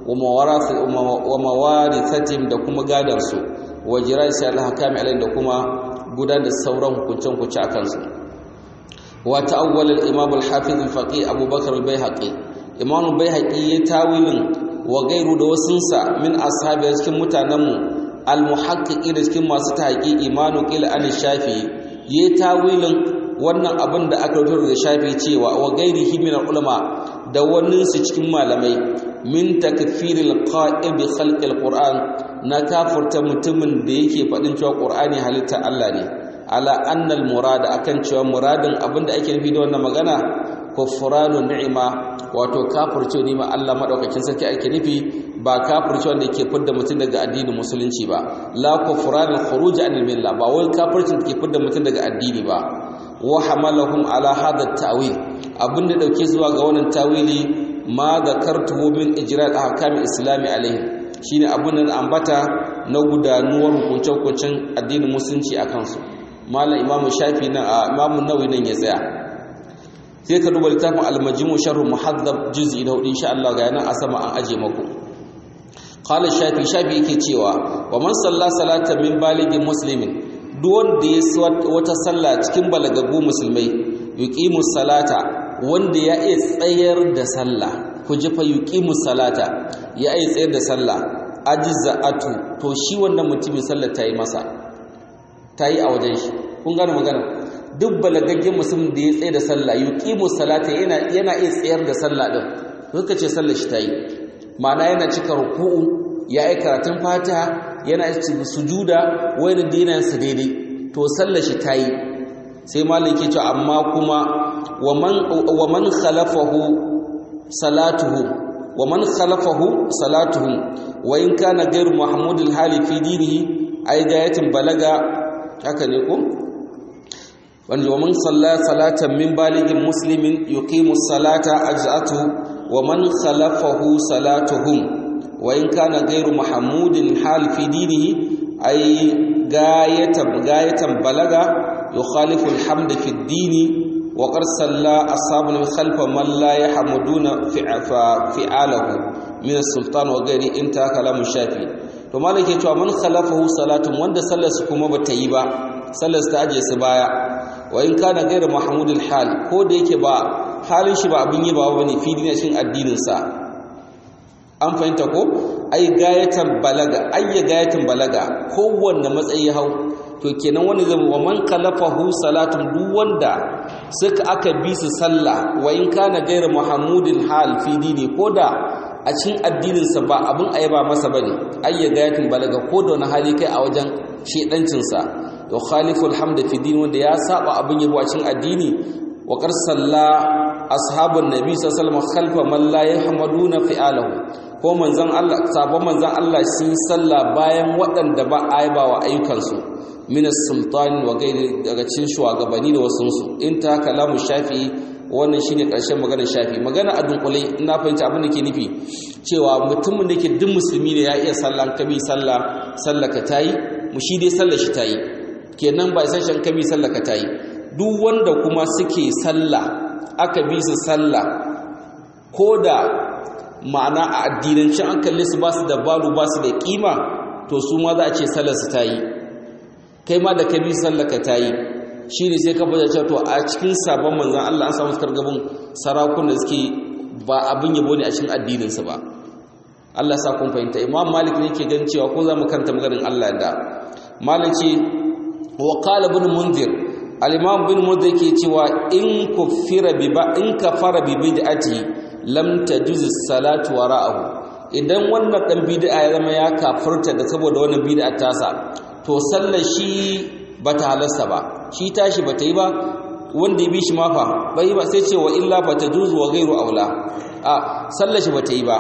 wa mawarithatim da kuma gadan su wa jirasi al-hakami alai da kuma gudanar da sauran hukuncen kuce akan su wa ta'awwal al-imam al-hafiz al-faqih Abu Bakr al-Baihaqi imam al-Baihaqi ya tawilin wa gairu da wasunsa min ashabi cikin mutanenmu al-muhaqqiqi da cikin masu tahqiqi imanu qila an-shafi ya tawilin wannan abin da aka rubuta da shafi cewa wa gairihi min ulama da wannan su cikin malamai min takfiril qa'il bi khalqil qur'an na kafurta mutumin da yake fadin cewa qur'ani halitta Allah ne ala annal murada akan cewa muradin abin da ake nufi da wannan magana kufranu ni'ima wato kafirce ne ma Allah madaukakin sarki ake nufi ba kafirce wanda yake fidda mutum daga addinin musulunci ba la kufranul khuruj anil milla ba wai kafircin da ke fidda mutum daga addini ba wa hamalahum ala hada ta'wil abinda dauke zuwa ga wannan tawili ma zakartuhu min ijra' al-ahkam al-islami alayhi shine abin da ambata na gudanuwar hukuncin addinin musulunci akan su malam imamu shafi na imamu nawawi nan ya tsaya sai ka duba littafin al-majmu' sharh muhaddab juz'i na 4 insha Allah ga yana a sama an aje maku qala shafi yake cewa wa man salla salatan min baligin muslimin duk wanda ya wata sallah cikin balagagu musulmai yuqimu salata wanda ya iya tsayar da sallah ku ji fa yuqimu salata ya iya tsayar da sallah ajza'atu to shi wannan mutumin sallar tayi masa tayi a wajen shi kun gane magana duk balagaggen musulmin da ya tsaye da sallah yuqimu salata yana iya tsayar da sallah din suka ce sallar shi tayi ma'ana yana cika ruku'u ya yi karatun fatiha yana sujuda wani dinan sa daidai to sallar shi tayi sai malam yake cewa amma kuma wa man khalafahu salatuhu wa in kana ghayr mahmud al-hali fi dinihi ay gayatin balaga haka ne ko wanda wa man salla salatan min baligin muslimin yuqimu salata ajza'atu wa man khalafahu salatuhum wa in kana ghayru mahmudin hal fi dinihi ay gayatan balaga yukhalifu alhamd fi ad-dini wa qad salla ashabun khalfa man la yahmuduna fi'alahu min as-sultan wa ghayri inta kalamu shafi to malike cewa man khalafahu salatun wanda sallar su kuma bata yi ba sallar ta aje su baya wa in kana ghayru mahmudil hal ko da yake ba halin shi ba abin yi ba bane fi dinin shin addinin sa an fahimta ko ai gayatan balaga kowanne matsayi hau to kenan wani zama wa man khalafahu salatun duk wanda suka aka bi su sallah wa in kana ghayru mahmudil hal fi dini koda a cikin addinin sa ba abin ayaba masa bane ayya gayatin balaga ko da wani hali kai a wajen shedancin sa to khaliful hamd fi din wanda ya saba abin yabo a cikin addini wa qad salla ashabun nabi sallallahu alaihi wasallam khalfa man la yahmaduna fi'alahu ko manzon Allah sabon manzon Allah sun salla bayan waɗanda ba ayaba wa ayyukan su min as-sultan wa gairi daga cikin shugabanni da wasunsu in ta kalamu shafi wannan shine karshen maganar shafi magana a dunkule ina fahimta abin da ke nufi cewa mutumin da ke duk musulmi ne ya iya sallan kabi sallah ka tayi mu shi dai sallar shi tayi kenan ba sai shan kabi sallah ka tayi duk wanda kuma suke sallah aka bi su sallah koda ma'ana a addinance an kalle su ba su da balu ba su da kima to su ma za a ce sallar su tayi kai ma da kabi sallah ka tayi shi ne sai ka bada cewa to a cikin sabon manzan Allah an samu kargabin sarakun da suke ba abin yabo ne a cikin addininsu ba Allah sa kun fahimta Imam Malik ne yake ganin cewa ko za mu karanta maganin Allah da Malik ce wa qala ibn Munzir al-imam bin mudda yake cewa in kafara bi bid'ati lam tajuz as-salatu wara'ahu idan wannan dan bid'a ya zama ya kafirta da saboda wannan bid'a tasa to sallar shi bata halasta ba shi tashi bata yi ba wanda ya bi shi ma fa bai ba sai ce wa illa fatajuz wa ghayru aula sallar shi bata yi ba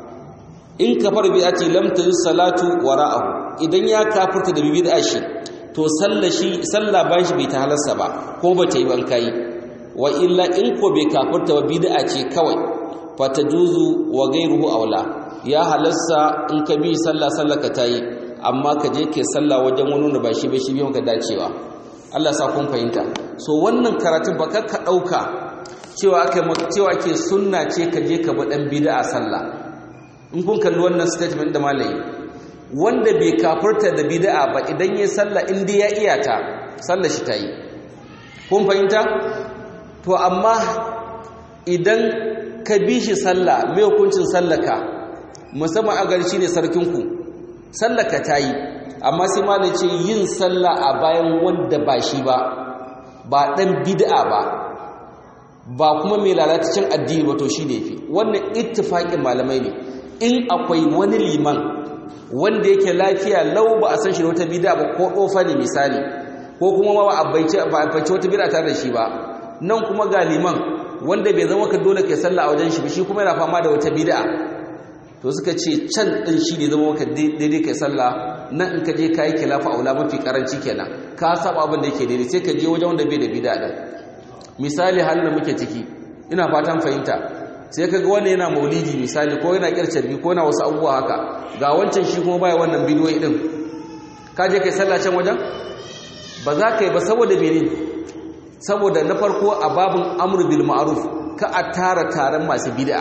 in kafara bi bid'ati lam tajuz salatu wara'ahu idan ya kafirta da bid'a shi to sallah ba shi bai ta halarsa ba ko ba ta yi ban kai wa illa in ko bai kafirta ba bid'a ce kawai fatajuzu wa ghayruhu aula ya halarsa in ka bi sallah ka tayi amma ka je ke sallah wajen wani da ba shi ba shi biyan ka dacewa Allah sa kun fahimta so wannan karatun ba ka dauka cewa ke sunna ce ka je ka bi dan bid'a sallah in kun kalli wannan statement da malai wanda bai kafirta da bid'a ba idan yayin sallah inda ya iyata sallar shi tayi kun fahimta to amma idan ka bi shi sallah mai hukuncin sallaka musamman a gari shine sarkin ku sallaka tayi amma sai malai ce yin sallah a bayan wanda ba shi ba dan bid'a ba kuma mai lalatacin addini ba to shi ne fi wannan ittifaqin malamai ne in akwai wani liman wanda yake lafiya lau ba a san shi da wata bid'a ba ko dofa ne misali ko kuma ba a baice wata bid'a tare da shi ba nan kuma ga liman wanda bai zama ka dole kai sallah a wajen shi shi kuma yana fama da wata bid'a to suka ce can din shi ne zama ka daidai kai sallah nan in ka je kai khilafa aula mafi karanci kenan ka saba abin da yake daidai sai ka je wajen wanda bai da bid'a din misali halin da muke ciki ina fatan fahimta sai kaga wanda yana maulidi misali ko yana kircarbi ko yana wasu abubuwa haka ga wancan shi kuma baya wannan bidiyoyi din ka je kai sallah can wajen ba za ka yi ba saboda mene saboda na farko a babun amru bil ma'ruf ka a tara taron masu bid'a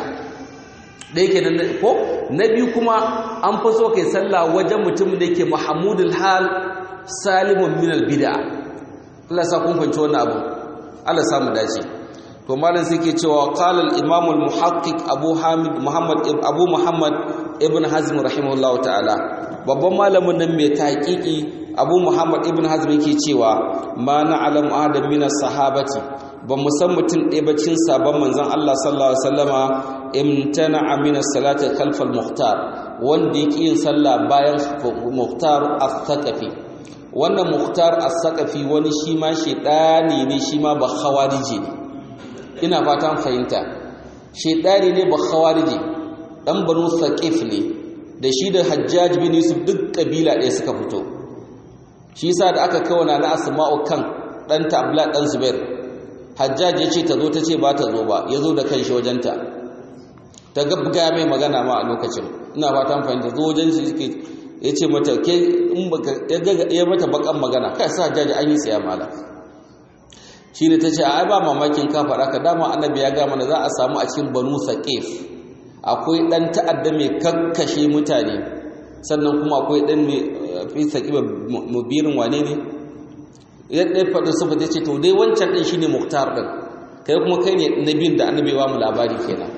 da yake nan ko na biyu kuma an fi so kai sallah wajen mutum da yake mahmudul hal salimun min al bid'a Allah sa kun fahimci wannan abu Allah sa mu dace to malam sai ke cewa qala al imam al muhaqqiq abu muhammad ibn hazm rahimahullahu ta'ala babban malamin nan mai tahqiqi abu muhammad ibn hazm yake cewa ma na'lam adam min as-sahabati ba mu san mutun ɗaya bacin sabon manzon Allah sallallahu alaihi wasallama imtana'a min as-salati khalf al-mukhtar wanda yake yin sallah bayan mukhtar as-saqafi wannan mukhtar as-saqafi wani shi ma shedani ne shi ma ba khawariji ne ina fatan fahimta shedani ne ba khawariji dan banu saqif ne da shi da hajjaj bin yusuf duk kabila ɗaya suka fito shi yasa da aka kawana na asma'u kan dan ta abdullah dan zubair hajjaj yace ta zo tace ba ta zo ba yazo da kanshi wajenta ta gabga mai magana ma a lokacin ina fatan fahimta zo wajen shi yake yace mata ke in baka ya mata bakan magana kai sa hajjaj an yi tsaya mala shine tace ai ba mamakin ka fara ka dama annabi ya ga mana za a samu a cikin banu saqif akwai dan ta'adda mai kakkashe mutane sannan kuma akwai dan mai fi saqiba mubirin wane ne yadda ya faɗi sufa ta ce to dai wancan ɗin shi ne muktar ɗin kai kuma kai ne nabin da annabi ba mu labari kenan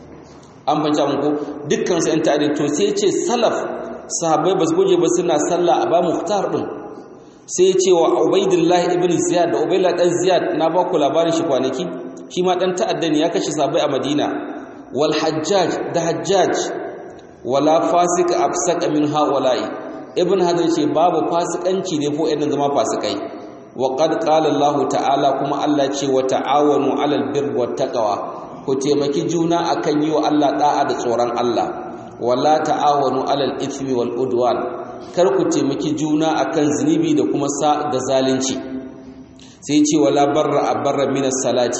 an fahimci abin ko dukkan su 'yan ta'addi to sai ce salaf sahabbai ba su goje ba suna sallah a ba muktar ɗin sai ce wa ubaidillah ibn ziyad da ubaidillah ɗan ziyad na ba ku labarin shi kwanaki shi ma ɗan ta'adda ne ya kashe sahabbai a madina wal hajjaj da hajjaj wala fasik afsaka min haula'i ibn hadar ce babu fasikanci ne ko idan zama fasikai وقد قال الله تعالى كما الله ce wa ta'awanu 'alal birri wat taqwa ku taimaki juna akan yi wa Allah da'a da tsoron Allah wala ta'awanu 'alal ithmi wal udwan kar ku taimaki juna akan zunubi da kuma da zalunci sai ce wala barra min as-salati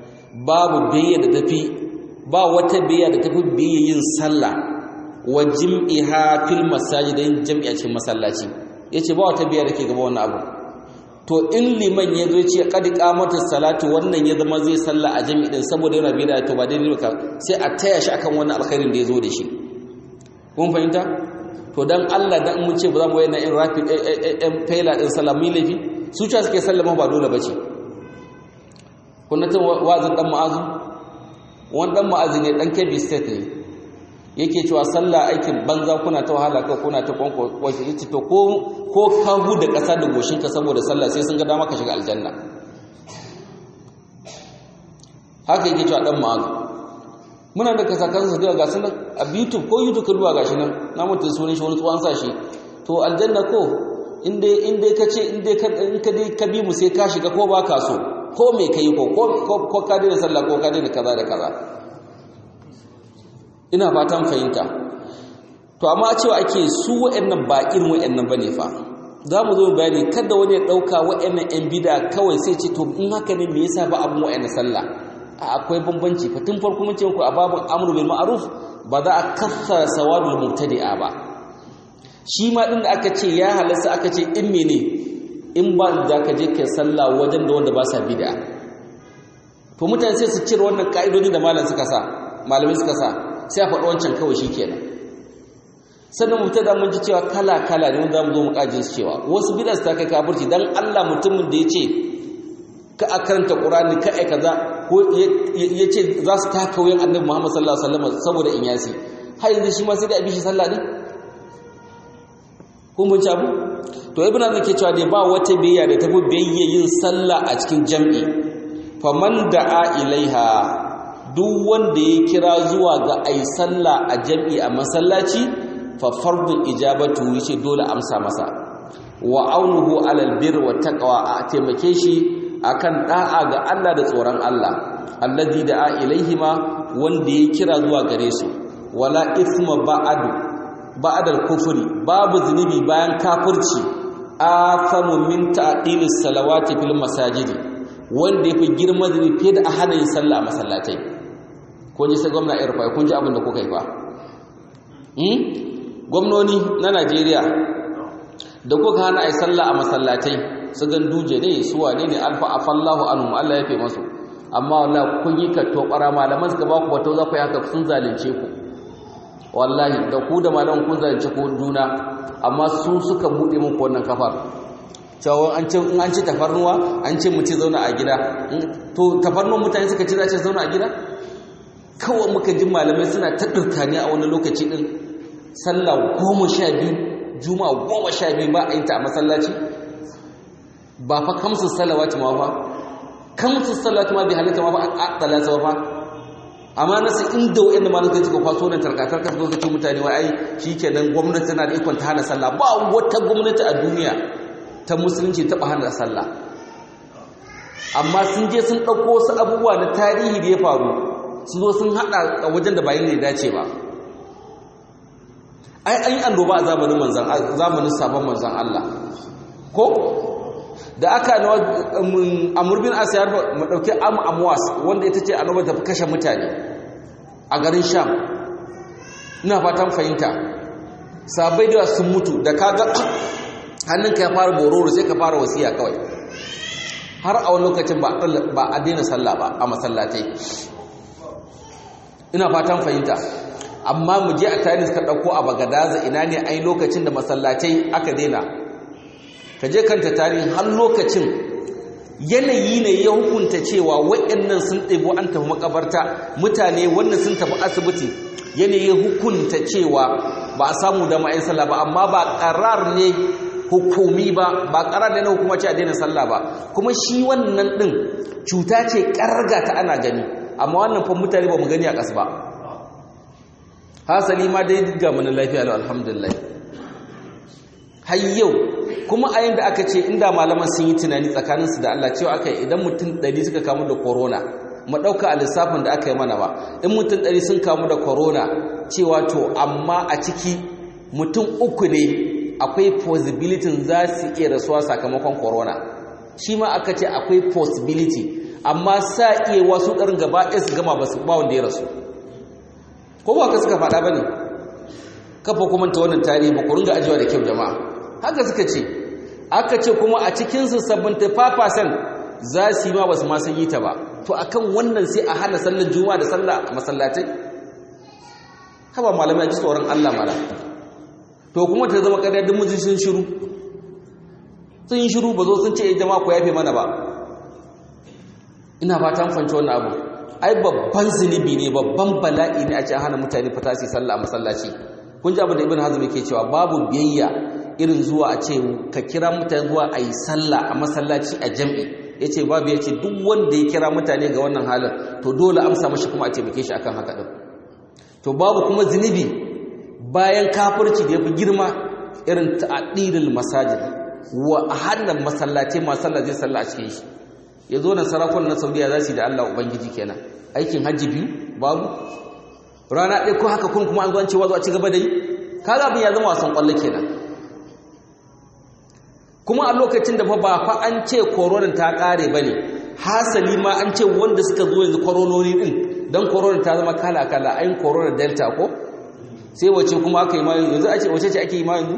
babu biyya da tafi ba wata biyya da tafi biyya yin sallah wa jim'iha fil masajidin jam'i a cikin masallaci yace ba wata biyya da ke gaba wannan abu to in liman ya zo ce qad qamatus salatu wannan ya zama zai salla a jami'in saboda yana bida to ba dai ba sai a taya shi akan wannan alkhairin da ya zo da shi kun fahimta to dan Allah dan mun ce ba za mu yana in rapid faila din salami lafi su ce suke sallama ba dole bace kun ta wazin dan ma'azu wannan dan ma'azi ne dan Kebbi state ne yake cewa sallah aikin banza kuna ta wahala ka kuna ta kwankwashi yace to ko ka hu da ƙasa da goshinka saboda sallah sai sun ga dama ka shiga aljanna haka yake cewa dan ma'azu muna da kasakan su ga sunan a YouTube ko YouTube ka duba gashi nan na mutum sunan shi wani tsuwan sa shi to aljanna ko inda kace in ka bi mu sai ka shiga ko ba ka so ko me kai ko ka daina sallah ko ka daina kaza da kaza ina fatan fahimta to amma cewa ake su wa'annan ba irin wa'annan bane fa zamu zo bayani kada wani ya dauka wa'annan yan bid'a kawai sai ce to in haka ne me yasa ba abun wa'annan sallah akwai bambanci fa tun farko mun ce ku a babun amru bil ma'ruf ba za a kaffara sawadul mubtadi'a ba shi ma din da aka ce ya halasta aka ce in mene in ba da ka je kai sallah wajen da wanda ba sa bid'a to mutane sai su cire wannan kaidodi da malamai suka sa sai a faɗi wancan kawai shikenan sannan mubtada mun ji cewa kala ne wanda mu zo mu kaje su cewa wasu bid'a ta kai kafirci dan Allah mutumin da yace ka a karanta Qur'ani ka ai kaza ko yace za su taka wuyan Annabi Muhammad sallallahu alaihi wasallam saboda in yasi har yanzu shi ma sai da abi shi sallah din kun mun abu to ibnu azan ke cewa dai ba wata biyayya da tafi biyayya yin sallah a cikin jam'i faman da'a ilaiha duk wanda ya kira zuwa ga ai sallah a jam'i a masallaci fa fardul ijabatu yace dole amsa masa wa aunuhu alal birr wa taqwa a taimake shi akan da'a ga Allah da tsoron Allah alladhi da'a ilaihima wanda ya kira zuwa gare su wala ithma ba'dal kufri babu zunubi bayan kafirci afamu min ta'dilis salawati fil masajidi wanda yafi girma zunubi fiye da a hana yin sallah a masallatai ko ji sai gwamnati irfa kun ji abin da kuka yi fa gwamnoni na Najeriya da kuka hana ai sallah a masallatai su ganduje ne su wane ne alfa afallahu anhum Allah ya fe masu amma wallahi kun yi ka tobara malaman suka ba ku bato za ku yi haka sun zalunce ku wallahi da ku da malaman kun zalunce ku juna amma su suka bude muku wannan kafar cewa an ci tafarnuwa an ce mu ci zauna a gida to tafarnuwan mutane suka ci za ce zauna a gida kawai muka ji malamai suna ta dirkani a wani lokaci din sallah 12 juma'a 12 ba a yin ta a masallaci ba fa kamsu salawati ma fa kamsu salawati ma bi halitta ma fa a talata fa amma nasu inda wa'anda malakai suka kwaso nan tarkatar ka suka ce mutane wai ai shikenan gwamnati tana da ikon ta hana sallah ba wata gwamnati a duniya ta musulunci ta hana sallah amma sun je sun dauko wasu abubuwa na tarihi da ya faru su zo sun hada a wajen da bayin ne dace ba ai an yi annoba a zamanin sabon manzan Allah ko da aka amurbin asiyar mu dauki amwas wanda ita ce annoba ta fi kashe mutane a garin sham ina fatan fahimta sabai da sun mutu da kaga hannunka ya fara bororo sai ka fara wasiya kawai har a wani lokacin ba a daina sallah ba a masallatai ina fatan fahimta amma mu je a tarihi suka dauko a Bagadaza ina ne ai lokacin da masallatai aka daina ka je kanta tarihi har lokacin yanayi ne ya hukunta cewa wayannan sun ɗebo an tafi makabarta mutane wannan sun tafi asibiti yanayi ya hukunta cewa ba a samu da ma'ayin sallah ba amma ba qarar ne hukumi ba qarar ne na hukuma ce a daina sallah ba kuma shi wannan din cuta ce karga ta ana gani amma wannan fa mutane ba mu gani a ƙasa ba hasali ma dai ga mun lafiya alhamdulillah har yau kuma a yanda aka ce inda malaman sun yi tunani tsakaninsu da Allah cewa aka yi idan mutum 100 suka kamu da corona mu dauka a lissafin da aka yi mana ba in mutum 100 sun kamu da corona cewa to amma a ciki mutum 3 ne akwai possibility za su iya rasuwa sakamakon corona shi ma aka ce akwai possibility amma sa iya wasu ɗarin gaba ɗaya su gama ba wanda ya rasu ko ba ka suka faɗa ba ne kafa kuma ta wannan tarihi ba ku ringa ajiyewa da kyau jama'a haka suka ce aka ce kuma a cikinsu 75% za su yi ma ba su ma sun yi ta ba to akan wannan sai a hana sallar juma'a da sallah a masallatai haba malamai ji tsoron Allah mala to kuma ta zama ƙarya duk mujin sun shiru ba zo sun ce jama'a ku yafe mana ba ina fatan fanci wannan abu ai babban zunubi ne babban bala'i ne a ce hana mutane fita su sallah a masallaci kun ji abin da ibn hazm yake cewa babu biyayya irin zuwa a ce ka kira mutane zuwa a yi sallah a masallaci a jam'i yace babu, yace duk wanda ya kira mutane ga wannan halin to dole amsa mashi kuma a taimake shi akan haka din. To babu kuma zinubi bayan kafirci da yafi girma irin ta'dilul masajid wa hannan masallatai masalla zai salla a cikin shi. Yazo nan sarakun na Saudiya za su yi da Allah ubangiji kenan. Aikin hajji biyu babu. Rana ɗaya ko haka kun kuma an zo an ce wazo a ci gaba da yi. Kaga abin ya zama wasan kwallo kenan. Kuma a lokacin da ba fa an ce koronan ta kare bane, hasali ma an ce wanda suka zo yanzu korononi din dan koronan ta zama kala kala, ayin corona delta ko sai wace kuma aka yi ma yanzu a ce wace ce ake yi ma yanzu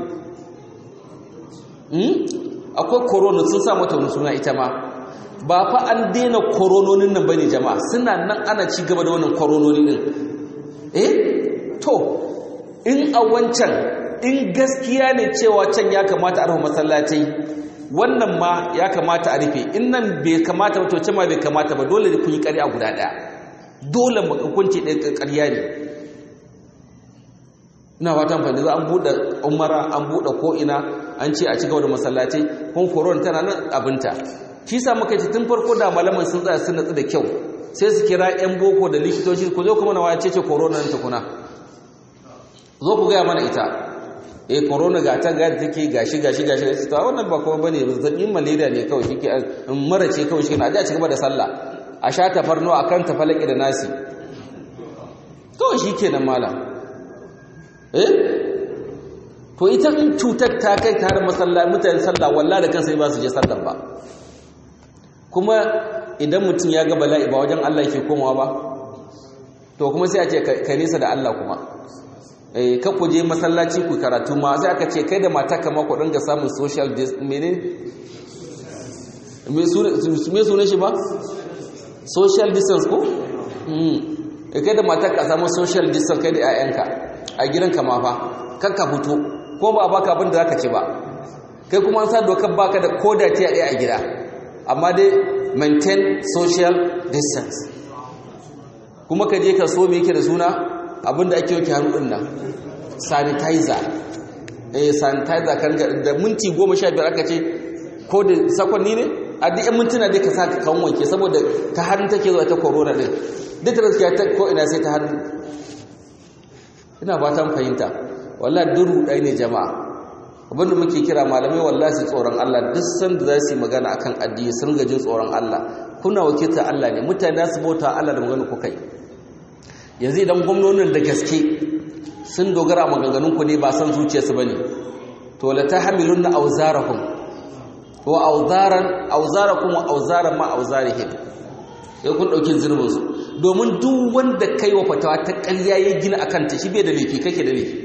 akwai corona sun sa mata wani suna ita ma. Ba fa an daina korononin nan bane jama'a, suna nan ana ci gaba da wannan korononi din. To in a wancan in gaskiya ne cewa can ya kamata a rufe masallatai, wannan ma ya kamata a rufe, in nan bai kamata ba to can ma bai kamata ba, dole kun yi ƙarya guda ɗaya, dole hukunci ɗaya ƙarya ne. Ina fatan fahimta za an buɗe umara, an buɗe ko'ina, an ce a ci gaba da masallatai, kun koron tana nan abinta. Shi sa muka ce tun farko da malaman sun tsaya sun natsu da kyau, sai su kira 'yan boko da likitoci ku zo kuma na wace ce korona nan tukuna, zo ku gaya mana ita. Corona ga ta ga take gashi to wannan ba kuma bane, zazzabin malaria ne kawai shike, mara ce kawai shike, na ji a cigaba da sallah, a sha tafarno akan tafalaki da nasi kawai shikenan malam. To ita in cutar ta kai ta har masallaci mutane sallah wallahi da kansa ba su je sallar ba. Kuma idan mutum ya ga bala'i ba wajen Allah yake komawa ba, to kuma sai a ce ka nisa da Allah kuma. Kan ku je masallaci ku karatu ma sai aka ce kai da mata kama ku dinga samun social me sunan shi ba, social distance ko kai da mata ka samu social distance kai da 'ya'yanka a gidanka ma fa kan ka fito ko ba baka abin da zaka ci ba, kai kuma an sa dokar baka da koda ta ɗaya a gida, amma dai maintain social distance. Kuma ka je ka so me yake da suna abinda ake wanke hannu din nan, sanitizer. Sanitizer kan da minti 15 aka ce ko da sakonni ne a duk mintuna dai ka saka kan wanke, saboda ta hannu take zuwa ta corona din, duk da gaskiya ta ko ina sai ta hannu. Ina ba ta fahimta, wallahi duru dai ne jama'a. Abinda muke kira malamai wallahi su tsoron Allah, duk sanda za su yi magana akan addini sun ga jin tsoron Allah. Kuna wakiltar Allah ne, mutane su bauta Allah da magana ku kai. Yanzu idan gwamnonin da gaske sun dogara maganganun ku ne ba san zuciyarsu bane, to la tahmilunna awzarakum wa awzarakum wa awzaran ma awzarihim, sai kun dauki zurbin su, domin duk wanda kai wa fatawa ta ƙarya ya gina akan ta shi bai da laifi, kake da laifi.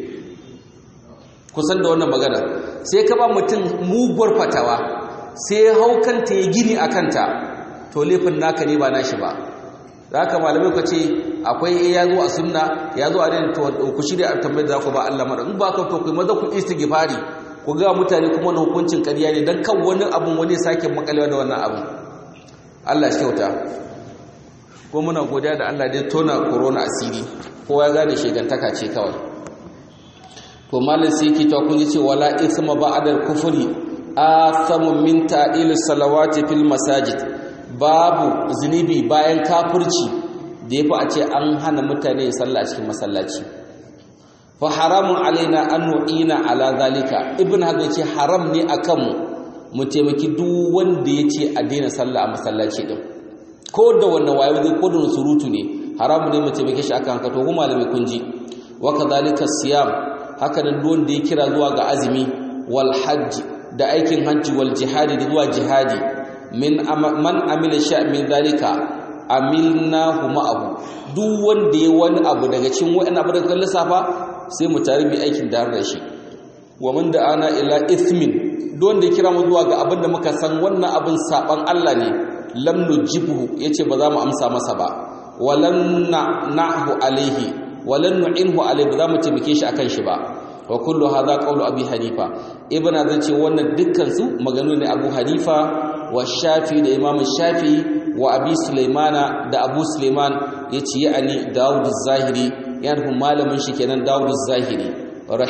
Kusan da wannan magana sai ka ba mutum muguwar fatawa sai ya haukanta ya gini akan ta, to laifin naka ne ba nashi ba. Da haka malamai ku ce akwai ya zo a sunna, ya zo a dinin, to ku shirya a tambayar da ku ba Allah mara, in ba ka to ku maza ku istighfari, ku ga mutane kuma wani hukuncin ƙarya ne dan kan wani abun wani sake makalewa da wannan abun. Allah shi kyauta. Ko muna godiya da Allah dai tona corona asiri, kowa ya gane shegantaka ce kawai. To malam sai yake ta kun ce wala isma ba'da al-kufri asamu min ta'dil salawati fil masajid, babu zunubi bayan kafirci da yafi a ce an hana mutane sallah a cikin masallaci. Fa haramun alaina an nu'ina ala zalika, ibn hazm ce haram ne akan mu taimaki duk wanda yace a daina sallah a masallaci din, ko da wannan wayo zai ko da surutu ne, haramun ne mu taimake shi akan haka. To kuma malami kun ji, wa kadhalika siyam, haka nan duk wanda ya kira zuwa ga azumi, wal hajj da aikin hajji, wal jihadi da zuwa jihadi, man amila sha min zalika amilnahu ma'ahu, duk wanda ya wani abu daga cikin wa'annan abu da kan lissafa sai mu tare mu aikin da da shi. Wa man da ana ila ithmin, duk wanda ya kira mu zuwa ga abin da muka san wannan abin saban Allah ne, lam nujibuhu, yace ba za mu amsa masa ba, walan na'hu alaihi, walan nu'inhu alaihi, ba za mu taimake shi akan shi ba. Wa kullu hadha qawlu abi hanifa, ibn azan ce wannan dukkan su maganu ne abu hanifa wa shafi da imam shafi wa abi sulaimana da abu sulaiman, yace yani daud az-zahiri, yana malamin shi kenan daud az-zahiri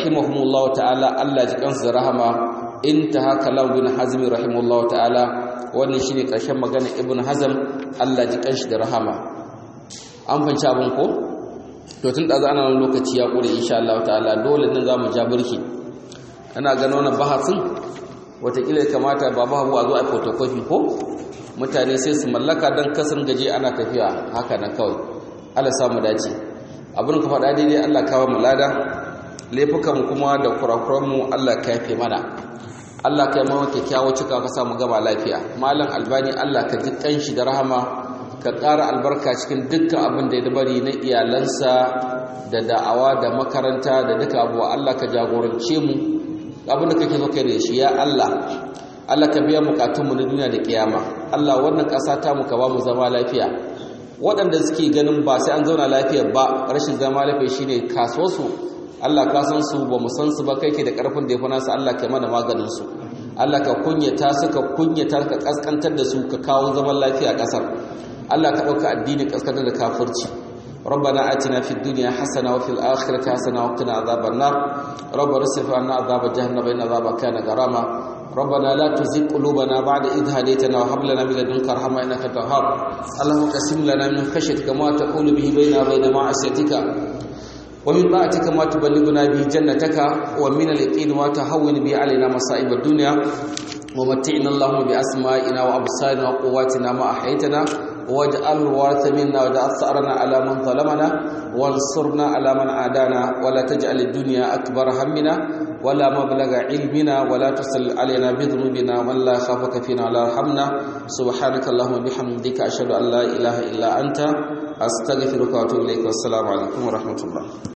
rahimahumullahu ta'ala, Allah ji kansu da rahama. Intaha kalam bin hazm rahimahullahu ta'ala, wannan shine karshen magana Ibn Hazm Allah ji kanshi da rahama an fanci abin ko to tun da ana nan lokaci ya kure insha Allah ta'ala dole nan zamu ja burki ana ganin wannan bahasin watakila kamata baba Habu a zo a photocopy ko mutane sai su mallaka dan kasan gaje ana tafiya haka nan kawai Allah samu dace abin ka faɗa daidai Allah kawo mu lada laifukan kuma da kurakuranmu Allah ka yafe mana Allah ka yi mawa kyakkyawa cika ka samu gaba lafiya malam Albani Allah ka ji kanshi da rahama ka ƙara albarka cikin dukkan abin da ya bari na iyalansa da da'awa da makaranta da duka abuwa Allah ka jagorance mu abin da kake so kai da shi ya Allah ka biya bukatunmu na duniya da kiyama Allah wannan ƙasa ta mu ka ba mu zama lafiya waɗanda suke ganin ba sai an zauna lafiya ba rashin zama lafiya shine kasuwarsu Allah ka san su ba mu san su ba kai ke da ƙarfin da ya fi nasu Allah ka mana maganin su Allah ka kunyata su ka kaskantar da su ka kawo zaman lafiya a ƙasar Allah ka ɗauka addini kaskantar da kafirci ربنا آتنا في الدنيا حسنة وفي الآخرة حسنة وقنا عذاب النار ربنا اصرف عنا عذاب جهنم إن عذابها كان غراما ربنا لا تزغ قلوبنا بعد إذ هديتنا وهب لنا من لدنك رحمة إنك أنت الوهاب اللهم قسم لنا من خشيتك ما تحول به بيننا وبين معصيتك ومن طاعتك ما تبلغنا به جنتك ومن اليقين ما تهون به علينا مصائب الدنيا ومتعنا اللهم بأسمائنا وأبصارنا وقواتنا ما أحييتنا واجعل الوارث منا واجعل ثأرنا على من ظلمنا وانصرنا على من عادانا ولا تجعل الدنيا أكبر همنا ولا مبلغ علمنا ولا تسل علينا بذنوبنا من لا يخافك فينا ولا يرحمنا سبحانك اللهم وبحمدك أشهد أن لا إله إلا أنت أستغفرك وأتوب إليك والسلام عليكم ورحمة الله